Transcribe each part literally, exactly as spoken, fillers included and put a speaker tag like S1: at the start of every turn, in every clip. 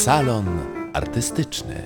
S1: Salon artystyczny.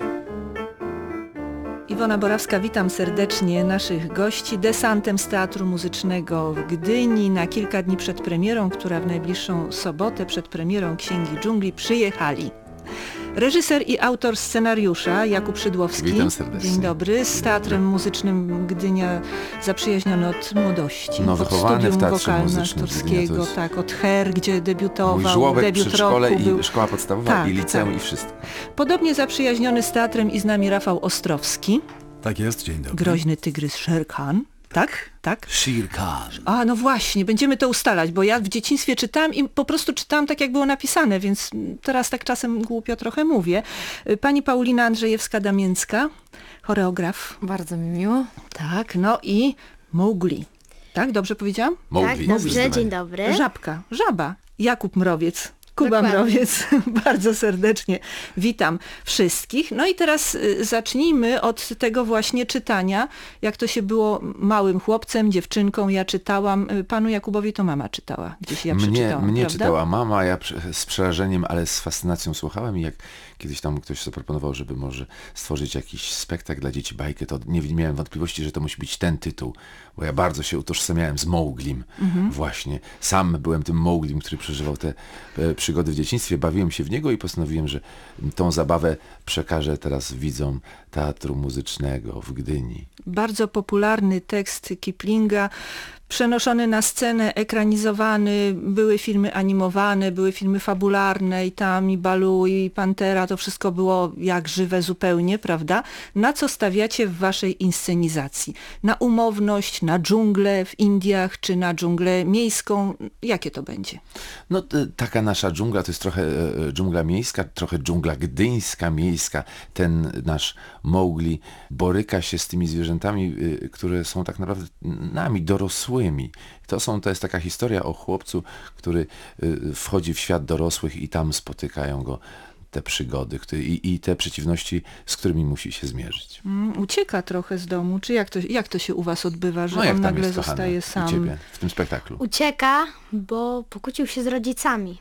S2: Iwona Borawska, witam serdecznie naszych gości desantem z Teatru Muzycznego w Gdyni na kilka dni przed premierą, która w najbliższą sobotę przed premierą Księgi Dżungli przyjechali. Reżyser i autor scenariusza Jakub Szydłowski.
S1: Witam serdecznie.
S2: Dzień dobry. Z Teatrem Muzycznym Gdynia zaprzyjaźniony od młodości.
S1: No,
S2: od
S1: wychowany w Teatrze
S2: wokalno-aktorskiego,
S1: jest...
S2: tak, od Her, gdzie debiutował.
S1: Mój żłobek,
S2: debiut
S1: przedszkole
S2: roku
S1: i
S2: był...
S1: szkoła podstawowa,
S2: tak,
S1: i liceum,
S2: tak.
S1: i wszystko.
S2: Podobnie zaprzyjaźniony z teatrem i z nami Rafał Ostrowski.
S3: Tak jest, dzień dobry.
S2: Groźny tygrys Sher Khan. Tak? Tak?
S3: Shere Khan.
S2: A, no właśnie, będziemy to ustalać, bo ja w dzieciństwie czytałam i po prostu czytałam tak, jak było napisane, więc teraz tak czasem głupio trochę mówię. Pani Paulina Andrzejewska-Damięcka, choreograf.
S4: Bardzo mi miło.
S2: Tak, no i Mowgli. Tak, dobrze powiedziałam?
S1: Mowgli.
S4: Tak, dobrze, dzień dobry.
S2: Żabka, żaba. Jakub Mrowiec. Kuba
S4: Dokładnie.
S2: Mrowiec, bardzo serdecznie witam wszystkich. No i teraz y, zacznijmy od tego właśnie czytania, jak to się było małym chłopcem, dziewczynką, ja czytałam, y, panu Jakubowi to mama czytała, gdzieś ja
S1: Mnie,
S2: przeczytałam,
S1: mnie
S2: prawda?
S1: czytała mama, ja przy- z przerażeniem, ale z fascynacją słuchałem i jak kiedyś tam ktoś zaproponował, żeby może stworzyć jakiś spektakl dla dzieci, bajkę, to nie miałem wątpliwości, że to musi być ten tytuł, bo ja bardzo się utożsamiałem z Mowglim
S2: Mhm.
S1: właśnie. Sam byłem tym Mowglim, który przeżywał te e, przygody w dzieciństwie, bawiłem się w niego i postanowiłem, że tą zabawę przekażę teraz widzom Teatru Muzycznego w Gdyni.
S2: Bardzo popularny tekst Kiplinga, przenoszony na scenę, ekranizowany, były filmy animowane, były filmy fabularne i tam i Baloo i Pantera, to wszystko było jak żywe zupełnie, prawda? Na co stawiacie w waszej inscenizacji? Na umowność, na dżunglę w Indiach, czy na dżunglę miejską? Jakie to będzie?
S1: No t- taka nasza dżungla to jest trochę e, dżungla miejska, trochę dżungla gdyńska, miejska. Ten nasz Mowgli boryka się z tymi zwierzętami, y, które są tak naprawdę nami, dorosłymi. To, są, to jest taka historia o chłopcu, który y, wchodzi w świat dorosłych i tam spotykają go te przygody który, i, i te przeciwności, z którymi musi się zmierzyć.
S2: Mm, ucieka trochę z domu, czy jak to, jak to się u was odbywa, że
S1: No jak
S2: on
S1: tam
S2: nagle
S1: jest, kochana,
S2: zostaje
S1: u
S2: sam?
S1: ciebie w tym spektaklu?
S4: Ucieka, bo pokłócił się z rodzicami.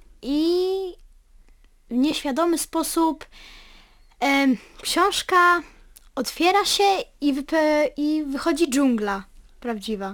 S4: I w nieświadomy sposób em, książka otwiera się i, wype- i wychodzi dżungla prawdziwa.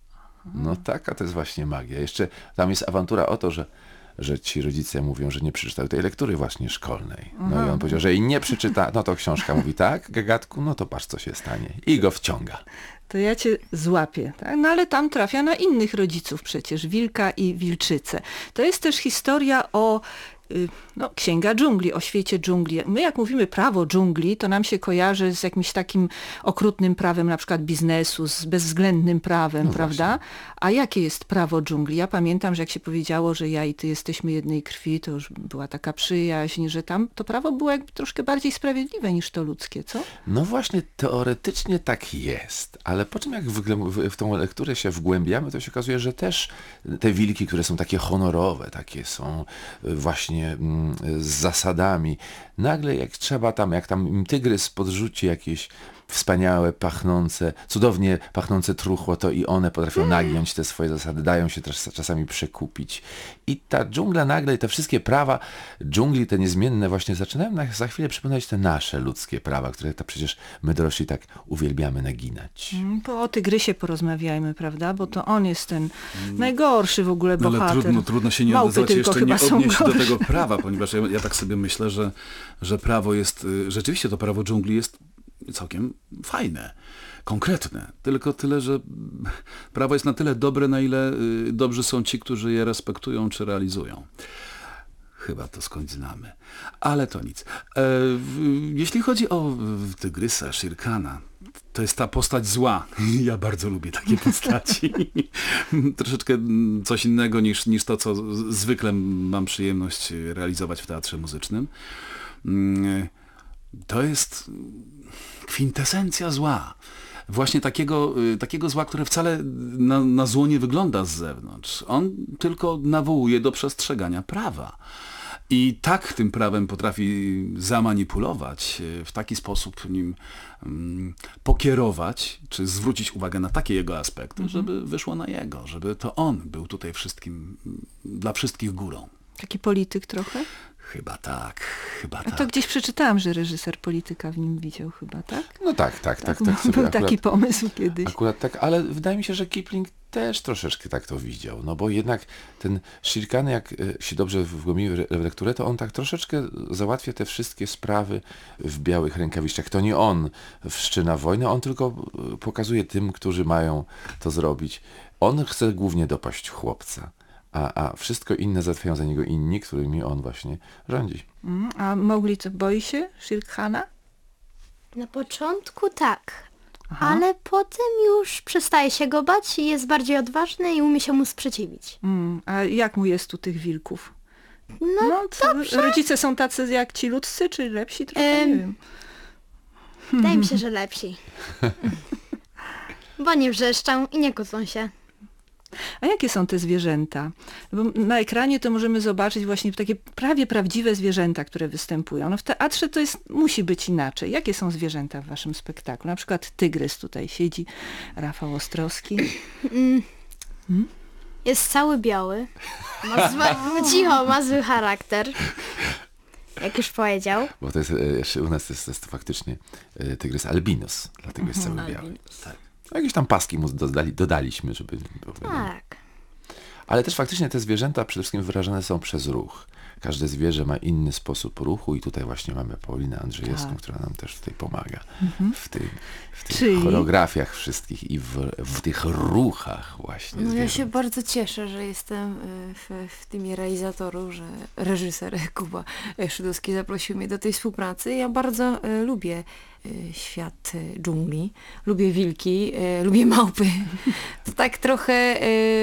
S1: No taka to jest właśnie magia. Jeszcze tam jest awantura o to, że, że ci rodzice mówią, że nie przeczytają tej lektury właśnie szkolnej. No i on powiedział, że jej nie przeczyta, no to książka mówi tak, gagatku, no to patrz co się stanie. I go wciąga.
S2: To ja cię złapię, tak? No ale tam trafia na innych rodziców przecież, wilka i wilczycę. To jest też historia o y, no, Księga Dżungli, o świecie dżungli. My jak mówimy prawo dżungli, to nam się kojarzy z jakimś takim okrutnym prawem na przykład biznesu, z bezwzględnym prawem,
S1: No
S2: prawda?
S1: właśnie.
S2: A jakie jest prawo dżungli? Ja pamiętam, że jak się powiedziało, że ja i ty jesteśmy jednej krwi, to już była taka przyjaźń, że tam to prawo było jakby troszkę bardziej sprawiedliwe niż to ludzkie, co?
S1: No właśnie, teoretycznie tak jest, ale po czym jak w, w, w tą lekturę się wgłębiamy, to się okazuje, że też te wilki, które są takie honorowe, takie są właśnie mm, z zasadami, nagle jak trzeba tam, jak tam im tygrys podrzuci jakieś wspaniałe, pachnące, cudownie pachnące truchło, to i one potrafią nagiąć te swoje zasady, dają się też czasami przekupić. I ta dżungla nagle, i te wszystkie prawa dżungli, te niezmienne właśnie zaczynają na, za chwilę przypominać te nasze ludzkie prawa, które to przecież my dorośli tak uwielbiamy naginać.
S2: Mm, Po o tygrysie porozmawiajmy, prawda? Bo to on jest ten najgorszy w ogóle
S3: No, ale
S2: bohater.
S3: trudno, trudno się nie
S2: Małpy
S3: odezwać,
S2: tylko
S3: jeszcze
S2: chyba
S3: nie
S2: są
S3: odnieść do
S2: gorsze.
S3: tego prawa, ponieważ ja, ja tak sobie myślę, że, że prawo jest, y, rzeczywiście to prawo dżungli jest całkiem fajne, konkretne. Tylko tyle, że prawo jest na tyle dobre, na ile y, dobrzy są ci, którzy je respektują czy realizują. Chyba to skądś znamy. Ale to nic. E, w, jeśli chodzi o w, tygrysa, Shere Khana, to jest ta postać zła. Ja bardzo lubię takie postaci. Troszeczkę coś innego niż, niż to, co z- zwykle mam przyjemność realizować w teatrze muzycznym. Mm, To jest kwintesencja zła. Właśnie takiego, y, takiego zła, które wcale na, na zło nie wygląda z zewnątrz. On tylko nawołuje do przestrzegania prawa. I tak tym prawem potrafi zamanipulować, w taki sposób nim um, pokierować, czy zwrócić uwagę na takie jego aspekty, mhm. żeby wyszło na jego, żeby to on był tutaj wszystkim, dla wszystkich górą.
S2: Taki polityk trochę?
S3: Chyba tak, chyba
S2: A
S3: tak.
S2: to gdzieś przeczytałam, że reżyser polityka w nim widział chyba, tak?
S1: No tak, tak, tak.
S2: Był
S1: tak sobie akurat,
S2: taki pomysł kiedyś.
S1: akurat tak, ale wydaje mi się, że Kipling też troszeczkę tak to widział, no bo jednak ten Shere Khan, jak e, się dobrze wgłębimy w lekturę, to on tak troszeczkę załatwia te wszystkie sprawy w białych rękawiczkach. To nie on wszczyna wojnę, on tylko e, pokazuje tym, którzy mają to zrobić. On chce głównie dopaść chłopca, a, a wszystko inne załatwiają za niego inni, którymi on właśnie rządzi.
S2: Mm, A Mowgli co, boi się Shere Khana?
S4: Na początku tak,
S2: Aha.
S4: ale potem już przestaje się go bać i jest bardziej odważny i umie się mu sprzeciwić.
S2: Mm, a jak mu jest u tych wilków?
S4: No,
S2: No, co, rodzice są tacy jak ci ludzcy, czy lepsi? Trochę
S4: Em,
S2: nie wiem.
S4: wydaje mi się, że lepsi. Bo nie wrzeszczą i nie kłócą się.
S2: A jakie są te zwierzęta? Bo na ekranie to możemy zobaczyć właśnie takie prawie prawdziwe zwierzęta, które występują. No w teatrze to jest, musi być inaczej. Jakie są zwierzęta w waszym spektaklu? Na przykład tygrys tutaj siedzi, Rafał Ostrowski.
S4: Jest cały biały. Ma zła... Cicho, ma zły charakter. Jak już powiedział.
S1: Bo to jest, e, jeszcze u nas to jest, to jest faktycznie e, tygrys albinos, dlatego jest cały biały. Tak. Jakieś tam paski mu dodali, dodaliśmy, żeby było wiadomo.
S4: Tak.
S1: Ale też faktycznie te zwierzęta przede wszystkim wyrażane są przez ruch. Każde zwierzę ma inny sposób ruchu i tutaj właśnie mamy Paulinę Andrzejewską,
S2: Tak.
S1: która nam też tutaj pomaga w, tym, w tych
S2: Czyli?
S1: choreografiach wszystkich i w, w tych ruchach właśnie
S5: No ja
S1: zwierząt.
S5: się bardzo cieszę, że jestem y, w, w teamie realizatorów, że reżyser Kuba Szydowski zaprosił mnie do tej współpracy. Ja bardzo y, lubię y, świat y, dżungli, lubię wilki, y, lubię małpy. To tak trochę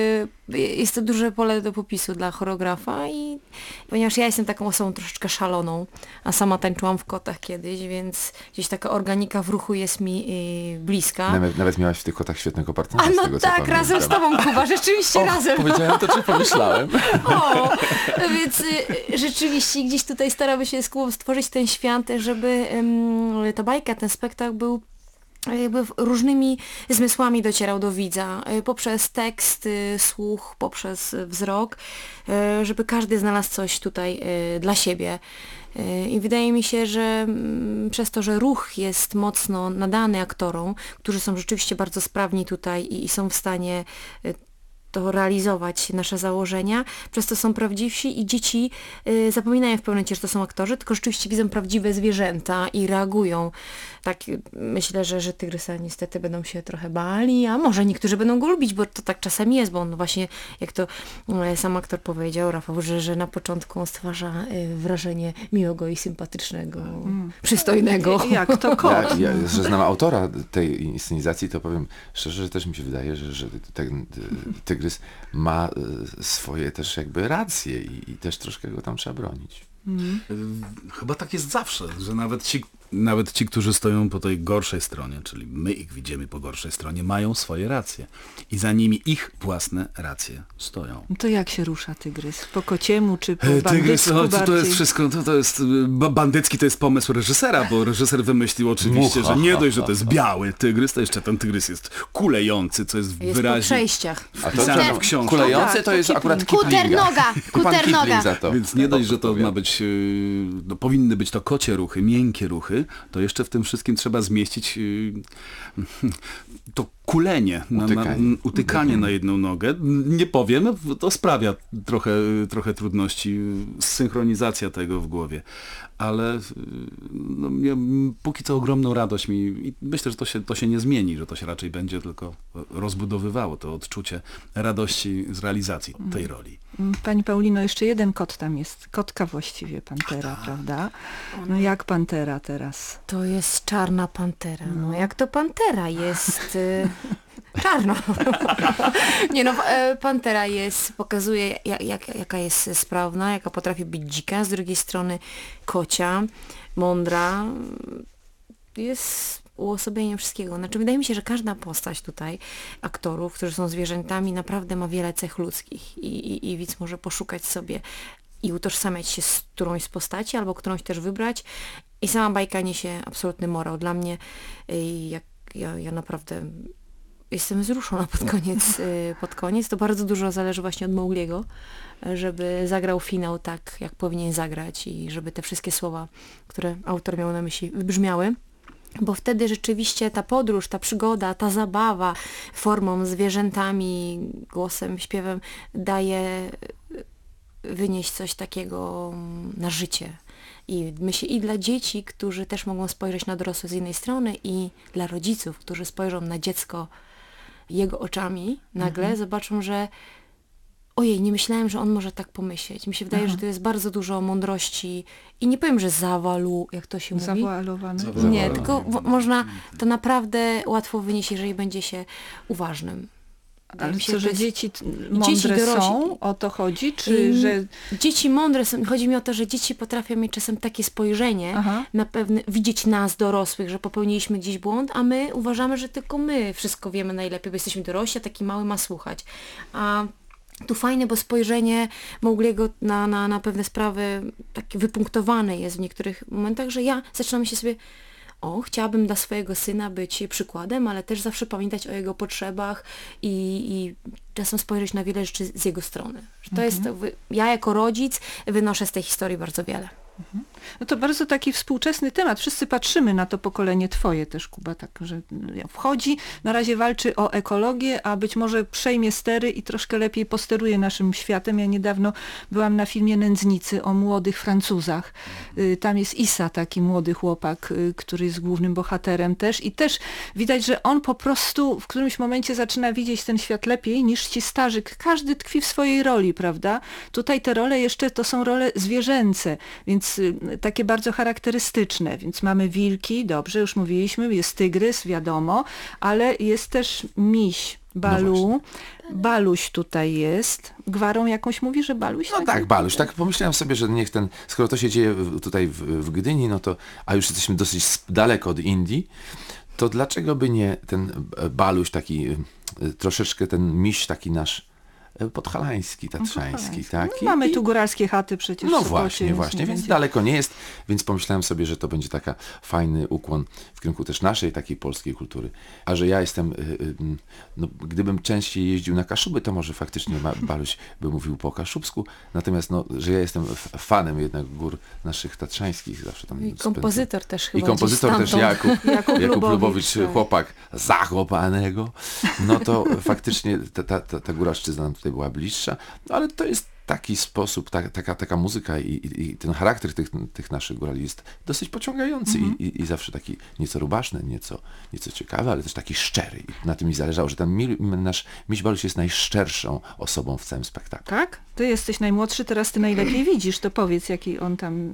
S5: y, jest to duże pole do popisu dla choreografa i ponieważ ja jestem taką osobą troszeczkę szaloną, a sama tańczyłam w kotach kiedyś, więc gdzieś taka organika w ruchu jest mi y, bliska.
S1: Nawet, nawet miałaś w tych kotach świetnego partnera.
S5: A
S1: z
S5: no
S1: tego, co
S5: tak,
S1: pamiętam.
S5: razem z tobą, Kuba, rzeczywiście
S1: O,
S5: razem.
S1: powiedziałem to, czy pomyślałem.
S5: O, więc y, rzeczywiście gdzieś tutaj staramy się z Kubą stworzyć ten świat, żeby ym, ta bajka, ten spektakl był jakby różnymi zmysłami docierał do widza, y, poprzez tekst, y, słuch, poprzez wzrok, y, żeby każdy znalazł coś tutaj y, dla siebie. Y, I wydaje mi się, że mm, przez to, że ruch jest mocno nadany aktorom, którzy są rzeczywiście bardzo sprawni tutaj i, i są w stanie y, to realizować nasze założenia, przez to są prawdziwsi i dzieci y, zapominają w pewnym momencie, że to są aktorzy, tylko rzeczywiście widzą prawdziwe zwierzęta i reagują. Tak y, myślę, że, że tygrysa niestety będą się trochę bali, a może niektórzy będą go lubić, bo to tak czasem jest, bo on właśnie, jak to y, sam aktor powiedział, Rafał, że, że na początku on stwarza y, wrażenie miłego i sympatycznego, przystojnego.
S2: Jak to kot?
S1: Ja, ja, że znam autora tej inscenizacji, to powiem szczerze, że też mi się wydaje, że, że ten y, tygrys ma y, swoje też jakby racje i, i też troszkę go tam trzeba bronić.
S3: Y, Chyba tak jest zawsze, że nawet ci, nawet ci, którzy stoją po tej gorszej stronie, czyli my ich widzimy po gorszej stronie, mają swoje racje. I za nimi ich własne racje stoją.
S2: No to jak się rusza tygrys? Po kociemu czy po
S3: E,
S2: bandycku
S3: o, to, to
S2: bardziej?
S3: jest wszystko, to, to jest, y, ba- bandycki to jest pomysł reżysera, bo reżyser wymyślił oczywiście,
S1: Mucha.
S3: że nie dość, że to jest biały tygrys, to jeszcze ten tygrys jest kulejący, co jest,
S5: Jest po
S3: wyraźnie
S5: przejściach.
S1: A to,
S3: wpisane
S1: że
S3: w książce.
S1: kulejące
S2: Tak,
S1: to
S2: to
S1: jest akurat
S2: Kipling.
S1: Kiplinga.
S4: Kuternoga,
S1: Pan
S4: kuternoga.
S1: Kipling za to.
S3: Więc nie dość, że to
S1: odpowiada.
S3: ma być, yy, no, powinny być to kocie ruchy, miękkie ruchy, to jeszcze w tym wszystkim trzeba zmieścić yy, to kulenie, na, na,
S1: Utykanie.
S3: utykanie na jedną nogę. Nie powiem, to sprawia trochę, trochę trudności, synchronizacja tego w głowie. Ale yy, no, mnie, póki co ogromną radość mi i myślę, że to się, to się nie zmieni, że to się raczej będzie tylko rozbudowywało to odczucie radości z realizacji tej roli.
S2: Pani Paulino, jeszcze jeden kot tam jest. Kotka właściwie, pantera, prawda? No jak pantera teraz?
S5: To jest czarna pantera. No jak to pantera jest y, czarna. Nie no, e, pantera jest, pokazuje jak, jak, jaka jest sprawna, jaka potrafi być dzika, z drugiej strony kocia, mądra. Jest uosobieniem wszystkiego. Znaczy wydaje mi się, że każda postać tutaj aktorów, którzy są zwierzętami, naprawdę ma wiele cech ludzkich i, i, i widz może poszukać sobie i utożsamiać się z którąś z postaci, albo którąś też wybrać. I sama bajka niesie absolutny morał. Dla mnie, y, jak ja, ja naprawdę jestem wzruszona pod koniec, y, pod koniec. To bardzo dużo zależy właśnie od Mowgliego, żeby zagrał finał tak, jak powinien zagrać i żeby te wszystkie słowa, które autor miał na myśli, wybrzmiały. Bo wtedy rzeczywiście ta podróż, ta przygoda, ta zabawa formą, zwierzętami, głosem, śpiewem daje wynieść coś takiego na życie. I myślę i dla dzieci, którzy też mogą spojrzeć na dorosłych z innej strony, i dla rodziców, którzy spojrzą na dziecko jego oczami, nagle mhm. zobaczą, że ojej, nie myślałem, że on może tak pomyśleć. Mi się wydaje, Aha. że to jest bardzo dużo mądrości i nie powiem, że zawalu, jak to się mówi.
S2: Zawoalowane.
S5: Nie, tylko w- można to naprawdę łatwo wynieść, jeżeli będzie się uważnym.
S2: Ale
S5: mi się,
S2: co, że
S5: jest...
S2: dzieci mądre
S5: dzieci dorośli...
S2: są? O to chodzi? Czy
S5: I...
S2: że...
S5: Dzieci mądre są. Chodzi mi o to, że dzieci potrafią mieć czasem takie spojrzenie,
S2: Aha.
S5: na pewne, widzieć nas, dorosłych, że popełniliśmy gdzieś błąd, a my uważamy, że tylko my wszystko wiemy najlepiej, bo jesteśmy dorośli, a taki mały ma słuchać. A tu fajne, bo spojrzenie Maugliego na, na, na pewne sprawy takie wypunktowane jest w niektórych momentach, że ja zaczynam się sobie, o, chciałabym dla swojego syna być przykładem, ale też zawsze pamiętać o jego potrzebach i, i czasem spojrzeć na wiele rzeczy z jego strony. Że to mhm. jest, ja jako rodzic wynoszę z tej historii bardzo wiele.
S2: No to bardzo taki współczesny temat. Wszyscy patrzymy na to pokolenie twoje też, Kuba, tak, że wchodzi, na razie walczy o ekologię, a być może przejmie stery i troszkę lepiej posteruje naszym światem. Ja niedawno byłam na filmie Nędznicy o młodych Francuzach. Tam jest Issa, taki młody chłopak, który jest głównym bohaterem też i też widać, że on po prostu w którymś momencie zaczyna widzieć ten świat lepiej niż ci starzy. Każdy tkwi w swojej roli, prawda? Tutaj te role jeszcze to są role zwierzęce, więc takie bardzo charakterystyczne, więc mamy wilki, dobrze, już mówiliśmy, jest tygrys, wiadomo, ale jest też miś, Balu, no Baluś tutaj jest. Gwarą jakąś mówi, że Baluś?
S1: No tak, tak Baluś. Tak pomyślałem sobie, że niech ten, skoro to się dzieje tutaj w, w Gdyni, no to, a już jesteśmy dosyć daleko od Indii, to dlaczego by nie ten Baluś taki, troszeczkę ten miś taki nasz podhalański, tatrzański, tak?
S2: No, mamy tu góralskie chaty przecież.
S1: No właśnie, właśnie, więc będzie. Daleko nie jest, więc pomyślałem sobie, że to będzie taka fajny ukłon w kierunku też naszej takiej polskiej kultury. A że ja jestem, no, gdybym częściej jeździł na Kaszuby, to może faktycznie Baluś by mówił po kaszubsku, natomiast no, że ja jestem fanem jednak gór naszych tatrzańskich, zawsze tam
S5: I kompozytor też chyba.
S1: I kompozytor też Jakub,
S2: Jakub,
S1: Jakub Lubowicz,
S2: tak.
S1: chłopak zachopanego, no to faktycznie ta, ta, ta, ta góralszczyzna nam tutaj była bliższa, no ale to jest taki sposób, ta, taka, taka muzyka i, i, i ten charakter tych, tych naszych górali jest dosyć pociągający mm-hmm. i, i, i zawsze taki nieco rubaszny, nieco, nieco ciekawy, ale też taki szczery. I na tym mi zależało, że ten mi, nasz Miś Baluś jest najszczerszą osobą w całym spektaklu.
S2: Tak? Ty jesteś najmłodszy, teraz ty najlepiej widzisz, to powiedz, jaki on tam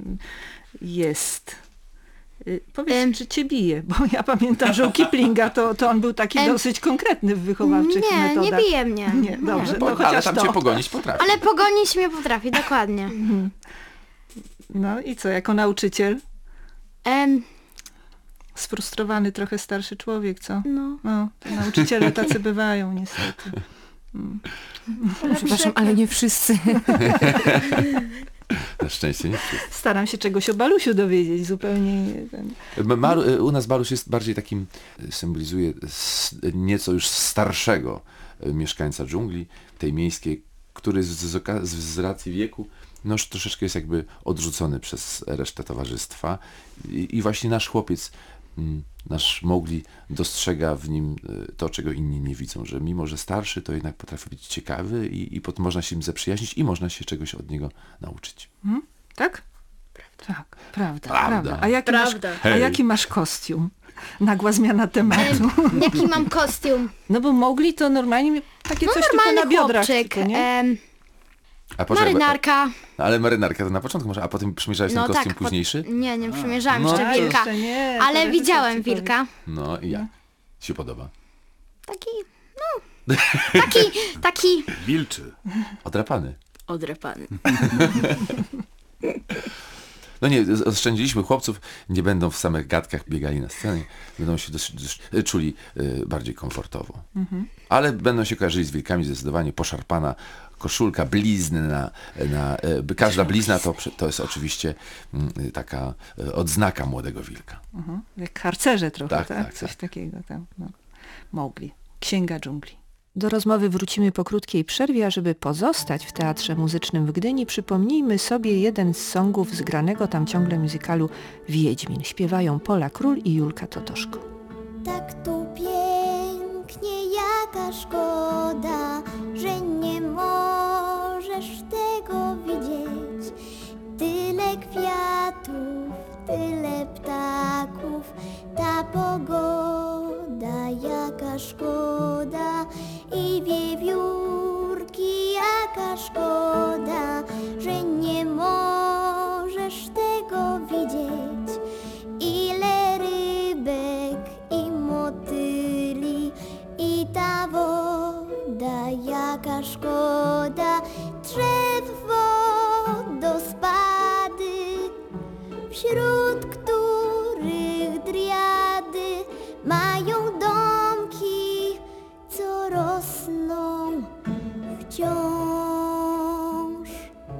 S2: jest. Powiedz, um, czy cię bije, bo ja pamiętam, że u Kiplinga to, to on był taki um, dosyć konkretny w wychowawczych
S4: nie,
S2: metodach.
S4: Nie, nie bije mnie.
S2: Nie, dobrze,
S1: nie.
S2: No,
S1: no, ale tam
S2: to.
S1: cię pogonić potrafi.
S4: Ale pogonić mnie potrafi, dokładnie.
S2: No i co, jako nauczyciel?
S4: Um,
S2: Sfrustrowany trochę starszy człowiek, co?
S4: No.
S2: No, nauczyciele tacy bywają niestety. Hmm.
S5: Przepraszam, ale nie wszyscy.
S1: Na szczęście nie wszyscy.
S2: Staram się czegoś o Balusiu dowiedzieć, zupełnie. Ten...
S1: Malu, u nas Baluś jest bardziej takim, symbolizuje nieco już starszego mieszkańca dżungli, tej miejskiej, który z, z, z racji wieku no już troszeczkę jest jakby odrzucony przez resztę towarzystwa i, i właśnie nasz chłopiec, nasz Mowgli dostrzega w nim to, czego inni nie widzą, że mimo, że starszy, to jednak potrafi być ciekawy i, i potem można się im zaprzyjaźnić i można się czegoś od niego nauczyć.
S2: Hmm? Tak? Prawda. Tak, prawda,
S1: prawda.
S2: prawda. A, jaki
S4: prawda.
S2: Masz, a jaki masz kostium? Nagła zmiana tematu.
S4: Um, jaki mam kostium?
S2: No bo Mowgli to normalnie takie
S4: no,
S2: coś tylko na biodrach.
S4: Chłopczyk,
S2: tylko, nie?
S4: Um,
S1: A poczekaj,
S4: marynarka.
S1: No, ale marynarka to na początku może, a potem przymierzałeś
S4: No
S1: ten kostium
S4: tak,
S1: późniejszy?
S4: Po, nie, nie przymierzałam
S1: No,
S4: jeszcze
S1: a,
S4: wilka.
S2: Jeszcze nie,
S4: ale widziałem wilka.
S1: No i jak? Ci się podoba?
S4: Taki, no, taki, taki...
S3: Wilczy.
S1: Odrapany.
S4: Odrapany.
S1: No nie, oszczędziliśmy chłopców, nie będą w samych gadkach biegali na scenie, będą się dosyć, dosyć, czuli y, bardziej komfortowo. Mhm. Ale będą się kojarzyli z wilkami zdecydowanie, poszarpana koszulka, blizny na, na y, każda blizna to, to jest oczywiście y, taka y, odznaka młodego wilka.
S2: Mhm. Jak harcerze trochę,
S1: tak?
S2: tak?
S1: tak
S2: Coś
S1: tak.
S2: takiego tam. No. Mowgli. Księga dżungli. Do rozmowy wrócimy po krótkiej przerwie, a żeby pozostać w Teatrze Muzycznym w Gdyni, przypomnijmy sobie jeden z songów z granego tam ciągle musicalu Wiedźmin. Śpiewają Pola Król i Julka Totoszko.
S6: Tak tu pięknie, jaka szkoda, że nie możesz tego widzieć. Tyle kwiatów, tyle ptaków, ta pogoda, jaka szkoda. I wiewiórki, jaka szkoda, że nie możesz tego widzieć. Ile rybek i motyli, i ta woda, jaka szkoda. Drzew wodospady, wśród których driady mają domki, co rosną wciąż.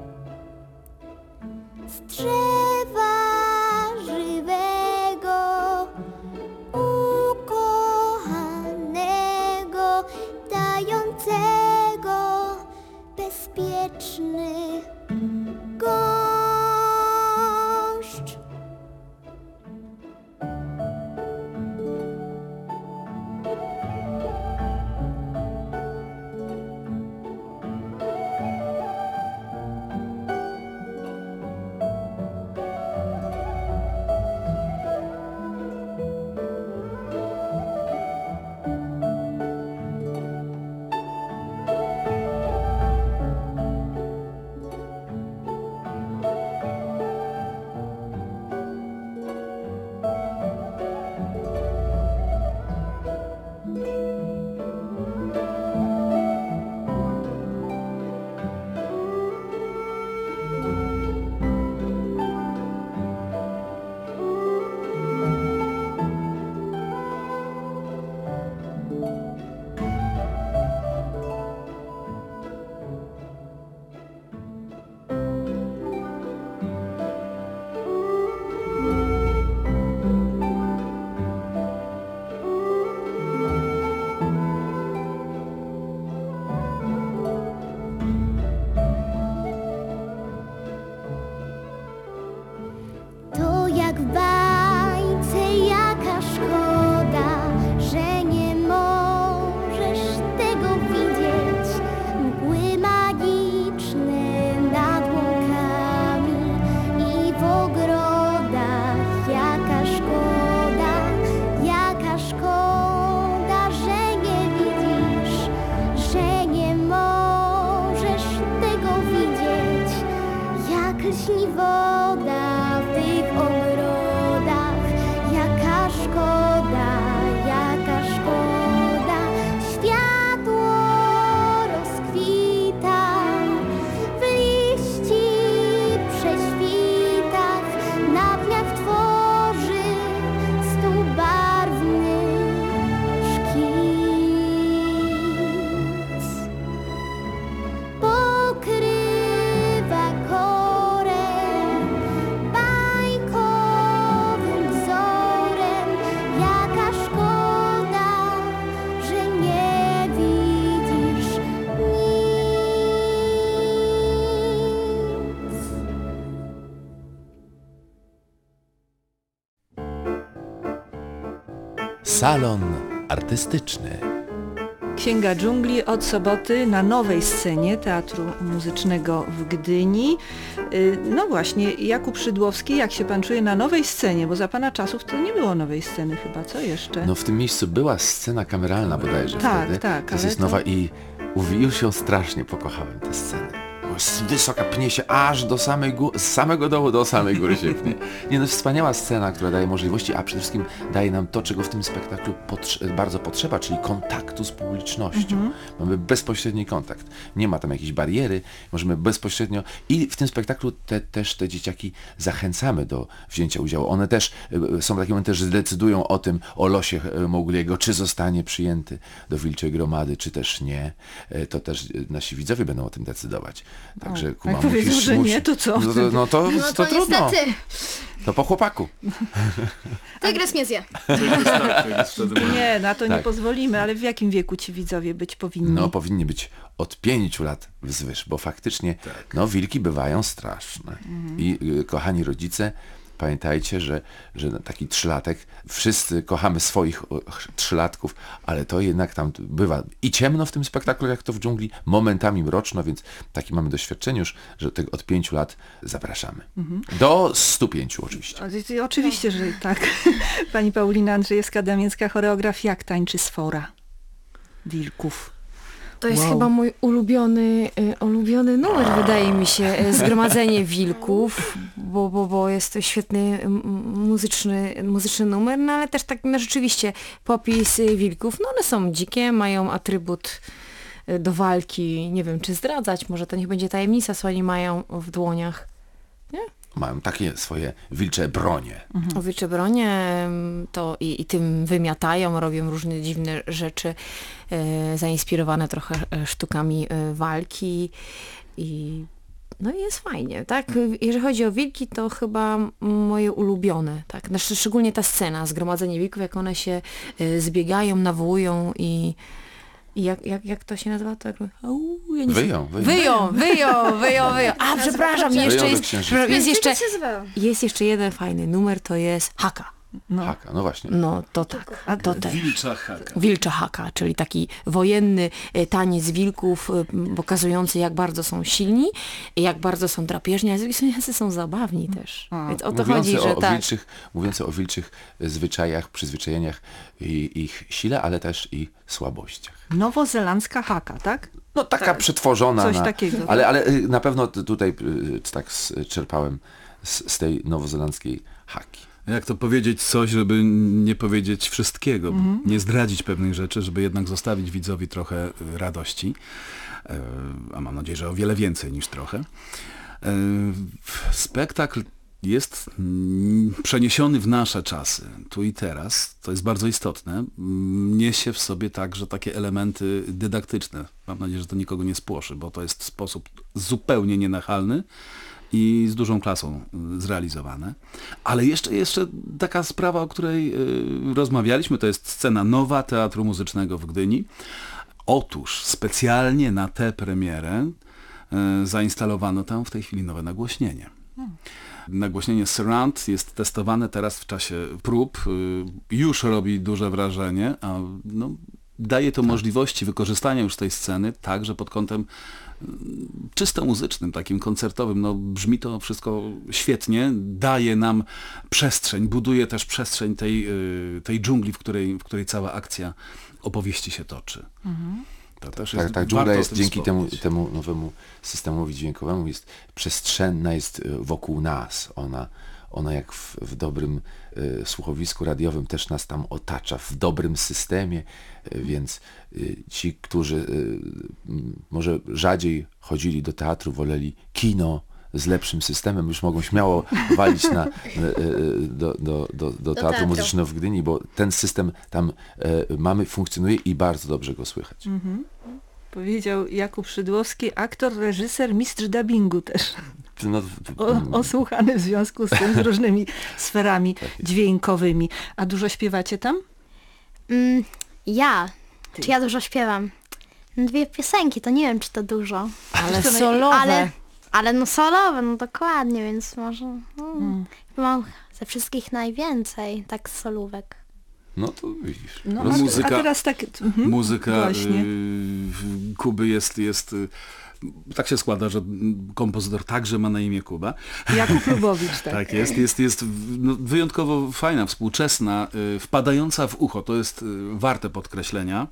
S6: Z drzewa żywego, ukochanego, dającego bezpieczny gąszcz. Lśni woda w tych ogrodach, jaka szkoda, jaka szkoda. Światło rozkwita w liści prześwitach, na pniach tworzy stubarwny szkic. Pokrywa korem bajkowym wzorem, jaka szkoda, że nie widzisz nic.
S1: Salon artystyczny.
S2: Księga Dżungli od soboty na nowej scenie Teatru Muzycznego w Gdyni. Y, No właśnie, Jakub Szydłowski, jak się pan czuje na nowej scenie? Bo za pana czasów to nie było nowej sceny chyba, co jeszcze?
S1: No w tym miejscu była scena kameralna bodajże
S2: Tak,
S1: wtedy.
S2: tak,
S1: To
S2: ale
S1: jest
S2: to-
S1: nowa i uwi- już ją strasznie pokochałem tę scenę. Bo jest wysoka, pnie się aż do samej góry, z samego dołu do samej góry się pnie. Nie no, wspaniała scena, która daje możliwości, a przede wszystkim daje nam to, czego w tym spektaklu potrze- bardzo potrzeba, czyli kontaktu z publicznością.
S2: Mhm.
S1: Mamy bezpośredni kontakt. Nie ma tam jakiejś bariery, możemy bezpośrednio i w tym spektaklu te, też te dzieciaki zachęcamy do wzięcia udziału. One też, y, są takie momenty, że decydują o tym, o losie y, Maugliego, czy zostanie przyjęty do Wilczej Gromady, czy też nie. Y, To też y, nasi widzowie będą o tym decydować. Także
S2: O,
S1: Kuba,
S2: jak powiedzą,
S1: musisz,
S2: że nie,
S1: musisz-
S2: to co?
S1: No to, no to,
S4: No
S1: to,
S4: to
S1: trudno.
S4: niestety.
S1: To po chłopaku.
S4: Tygrys mnie zje.
S2: Nie, na to nie
S1: Tak.
S2: pozwolimy, ale w jakim wieku ci widzowie być powinni?
S1: No powinni być od pięciu lat wzwyż, bo faktycznie no wilki bywają straszne. I y, kochani rodzice, pamiętajcie, że, że taki trzylatek, wszyscy kochamy swoich o, ch- trzylatków, ale to jednak tam bywa i ciemno w tym spektaklu, jak to w dżungli, momentami mroczno, więc takie mamy doświadczenie już, że tego od pięciu lat zapraszamy. Do stu pięciu oczywiście.
S2: O, Oczywiście, że tak. Pani Paulina Andrzejewska-Damięcka, choreograf, jak tańczy Sfora wilków?
S5: To jest
S2: Wow.
S5: chyba mój ulubiony, y, ulubiony numer, wydaje mi się, y, Zgromadzenie Wilków, bo, bo, bo jest to świetny m, muzyczny, muzyczny numer, no ale też tak no, rzeczywiście popis y, wilków, no one są dzikie, mają atrybut y, do walki, nie wiem czy zdradzać, może to niech będzie tajemnica, co oni mają w dłoniach.
S1: Mają takie swoje wilcze bronie.
S5: O wilcze bronie em, to i, i tym wymiatają, robią różne dziwne rzeczy, e, zainspirowane trochę e, sztukami e, walki i no i jest fajnie, tak? Jeżeli chodzi o wilki, to chyba moje ulubione, tak? Znaczy, szczególnie ta scena, Zgromadzenie Wilków, jak one się e, zbiegają, nawołują i i jak, jak, jak to się nazywa? To jak... Au, ja nie
S1: Wyją, wyją.
S5: Wyją, wyją, wyją, wyją. A, przepraszam,
S1: Wyją
S5: jeszcze
S1: do
S5: jest,
S1: księżyca.
S5: przepraszam, jest jeszcze,
S4: Jak się nazywa?
S5: jest jeszcze jeden fajny numer, to jest haka.
S2: No.
S1: Haka, no właśnie.
S5: No to tak, a to też.
S3: Wilcza haka.
S5: Wilcza haka, czyli taki wojenny e, taniec wilków, e, m, pokazujący jak bardzo są silni, jak bardzo są drapieżni, a z drugiej strony jacy są zabawni też.
S2: A.
S5: Więc o to
S1: Mówiący
S5: chodzi, że
S1: o, o
S5: tak.
S1: wilczych, mówiący o wilczych zwyczajach, przyzwyczajeniach i ich sile, ale też i słabościach.
S2: Nowozelandzka haka, tak?
S1: No taka przetworzona.
S2: Coś
S1: na,
S2: takiego, tak?
S1: Ale, ale y, na pewno t- tutaj y, tak s- czerpałem z, z tej nowozelandzkiej haki.
S3: Jak to powiedzieć coś, żeby nie powiedzieć wszystkiego, nie zdradzić pewnych rzeczy, żeby jednak zostawić widzowi trochę y, radości, e, a mam nadzieję, że o wiele więcej niż trochę. E, spektakl jest mm, przeniesiony w nasze czasy, tu i teraz, to jest bardzo istotne, Mm, niesie w sobie także takie elementy dydaktyczne. Mam nadzieję, że to nikogo nie spłoszy, bo to jest w sposób zupełnie nienachalny i z dużą klasą y, zrealizowane. Ale jeszcze, jeszcze taka sprawa, o której y, rozmawialiśmy, to jest scena nowa Teatru Muzycznego w Gdyni. Otóż specjalnie na tę premierę y, zainstalowano tam w tej chwili nowe nagłośnienie. Nagłośnienie surround jest testowane teraz w czasie prób. y, Już robi duże wrażenie, a no, daje to możliwości wykorzystania już tej sceny także pod kątem czysto muzycznym, takim koncertowym. No, brzmi to wszystko świetnie, daje nam przestrzeń, buduje też przestrzeń tej, y, tej dżungli, w której, w której cała akcja opowieści się toczy. To też jest,
S1: Tak, tak,
S3: warto
S1: dżungla
S3: o
S1: jest
S3: tym
S1: dzięki temu,
S3: wspomnieć.
S1: temu nowemu systemowi dźwiękowemu jest przestrzenna, jest y, wokół nas. Ona, ona jak w, w dobrym y, słuchowisku radiowym też nas tam otacza, w dobrym systemie, y, więc y, ci, którzy y, m, może rzadziej chodzili do teatru, woleli kino z lepszym systemem, już mogą śmiało walić na, y, y, do, do, do, do Teatru
S4: teatru.
S1: Muzycznego w Gdyni, bo ten system tam y, mamy, funkcjonuje i bardzo dobrze go słychać.
S2: Powiedział Jakub Szydłowski, aktor, reżyser, mistrz dubbingu też.
S1: No,
S2: O, osłuchany w związku z tym z różnymi sferami dźwiękowymi. A dużo śpiewacie tam?
S4: Mm, ja. Czy ja dużo śpiewam? Dwie piosenki, to nie wiem, czy to dużo.
S5: Ale
S2: To naj-
S5: solowe.
S4: Ale, ale no solowe, no dokładnie, więc może... Mm, Mam ze wszystkich najwięcej tak solówek.
S1: no to widzisz.
S2: No,
S3: No,
S2: a,
S3: muzyka-
S2: a teraz tak... Mhm,
S3: Muzyka
S2: właśnie.
S3: y, Kuby jest, jest y, tak się składa, że mm, kompozytor także ma na imię Kuba.
S2: Jakub Lubowicz, tak.
S3: Tak jest, jest, jest w- no, wyjątkowo fajna, współczesna, y, wpadająca w ucho, to jest y, warte podkreślenia.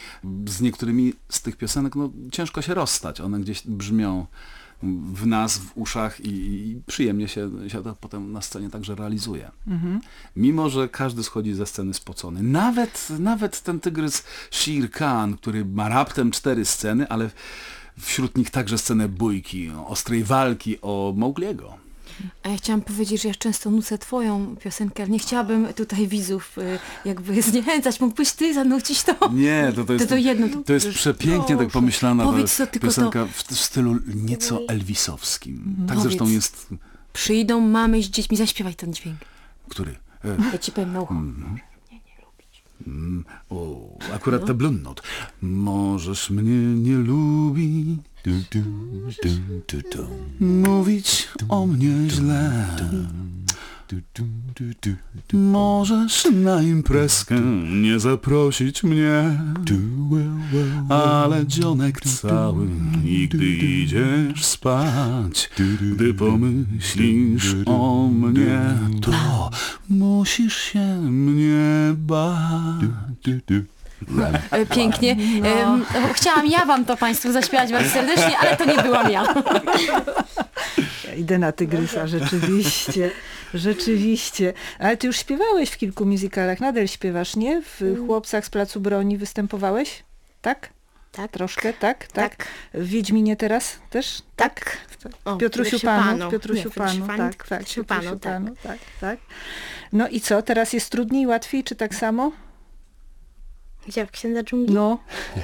S3: Z niektórymi z tych piosenek no, ciężko się rozstać, one gdzieś brzmią w nas, w uszach i, i przyjemnie się, się to potem na scenie także realizuje. Mimo, że każdy schodzi ze sceny spocony. Nawet, nawet ten tygrys Shere Khan, który ma raptem cztery sceny, ale wśród nich także scenę bójki, ostrej walki o Mowgliego.
S5: A ja chciałam powiedzieć, że ja często nucę twoją piosenkę, ale nie chciałabym tutaj widzów y, jakby zniechęcać. Mógłbyś ty zanucić to?
S3: Nie, to, to jest,
S5: To, to jedno.
S3: to jest przepięknie tak pomyślana
S5: Powiedz
S3: ta
S5: to, tylko
S3: piosenka w, w stylu nieco elwisowskim. Tak zresztą
S5: Powiedz.
S3: jest
S5: przyjdą mamy z dziećmi, zaśpiewaj ten dźwięk.
S3: Który? E,
S5: Ja ci powiem na ucho.
S3: Mm, o, akurat te Blue Note. Możesz mnie nie lubić,
S1: Du, du, du, du, du.
S3: mówić o mnie źle.
S1: Du, du, du, du, du.
S3: Możesz na imprezkę nie zaprosić mnie, ale dzionek cały i gdy idziesz spać, gdy pomyślisz o mnie, to musisz się mnie bać.
S1: Du, du. Ram.
S5: E, Pięknie. Em, chciałam ja wam to państwu zaśpiewać bardzo serdecznie, ale to nie byłam ja.
S2: Ja idę na Tygrysa, rzeczywiście. Rzeczywiście. Ale ty już śpiewałeś w kilku musicalach, nadal śpiewasz, nie? W Chłopcach z Placu Broni występowałeś? Tak?
S4: Tak.
S2: Troszkę, tak? Tak.
S4: Tak.
S2: W Wiedźminie teraz też?
S4: Tak. O,
S2: Piotrusiu
S4: Piotrusiu
S2: Panu.
S4: Panu.
S2: Piotrusiu
S4: Nie,
S2: Panu,
S4: Piotrusiu Panu,
S2: tak, tak.
S4: Piotrusiu
S2: Piotrusiu
S4: Panu, tak.
S2: Panu, tak, tak. No i co, teraz jest trudniej, łatwiej, czy tak samo?
S4: Gdzie w Księdza Dżungli?
S2: No,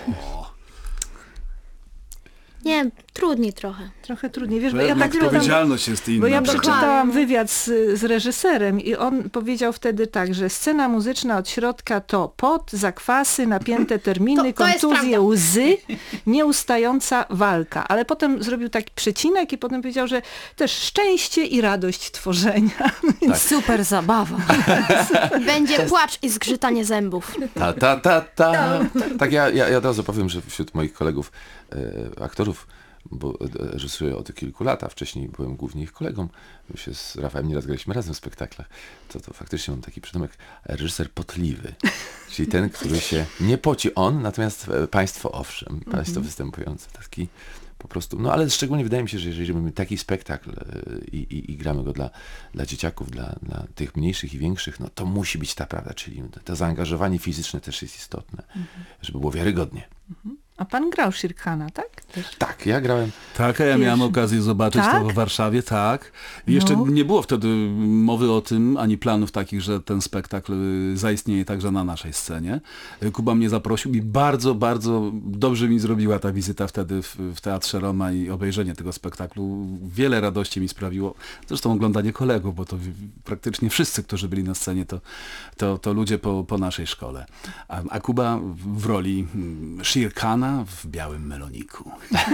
S4: Nie, trudniej trochę.
S2: trochę trudniej. Wiesz, bo ja
S3: Pewna
S2: tak czytam,
S3: odpowiedzialność jest inna.
S2: bo ja
S3: prawda?
S2: przeczytałam wywiad z, z reżyserem i on powiedział wtedy tak, że scena muzyczna od środka to pot, zakwasy, napięte terminy,
S4: To- to jest
S2: kontuzje,
S4: prawda.
S2: łzy, nieustająca walka. Ale potem zrobił taki przecinek i potem powiedział, że też szczęście i radość tworzenia.
S5: Super zabawa.
S4: Będzie płacz i zgrzytanie zębów.
S1: Ta, ta, ta, ta. Tak, ja, ja, ja od razu powiem, że wśród moich kolegów e, aktorów, bo e, reżyseruję od kilku lat, a wcześniej byłem głównie ich kolegą. My się z Rafałem nieraz graliśmy razem w spektaklach. To, to faktycznie mam taki przydomek reżyser potliwy. Czyli ten, który się nie poci on, natomiast e, państwo owszem, państwo występujące. Taki po prostu, no ale szczególnie wydaje mi się, że jeżeli mamy taki spektakl e, i, i, i gramy go dla, dla dzieciaków, dla, dla tych mniejszych i większych, no to musi być ta prawda, czyli to zaangażowanie fizyczne też jest istotne, żeby było wiarygodnie.
S2: A pan grał Shere Khana, tak? Też.
S1: Tak, ja grałem,
S3: Tak, a ja miałem
S2: Pierwszy.
S3: okazję zobaczyć
S2: Tak?
S3: to w Warszawie, tak. I jeszcze
S2: No.
S3: nie było wtedy mowy o tym, ani planów takich, że ten spektakl y, zaistnieje także na naszej scenie. Y, Kuba mnie zaprosił i bardzo, bardzo dobrze mi zrobiła ta wizyta wtedy w, w Teatrze Roma i obejrzenie tego spektaklu. Wiele radości mi sprawiło. Zresztą oglądanie kolegów, bo to w- praktycznie wszyscy, którzy byli na scenie, to, to, to ludzie po, po naszej szkole. A, a Kuba w, w roli mm, Shere Khana w białym meloniku.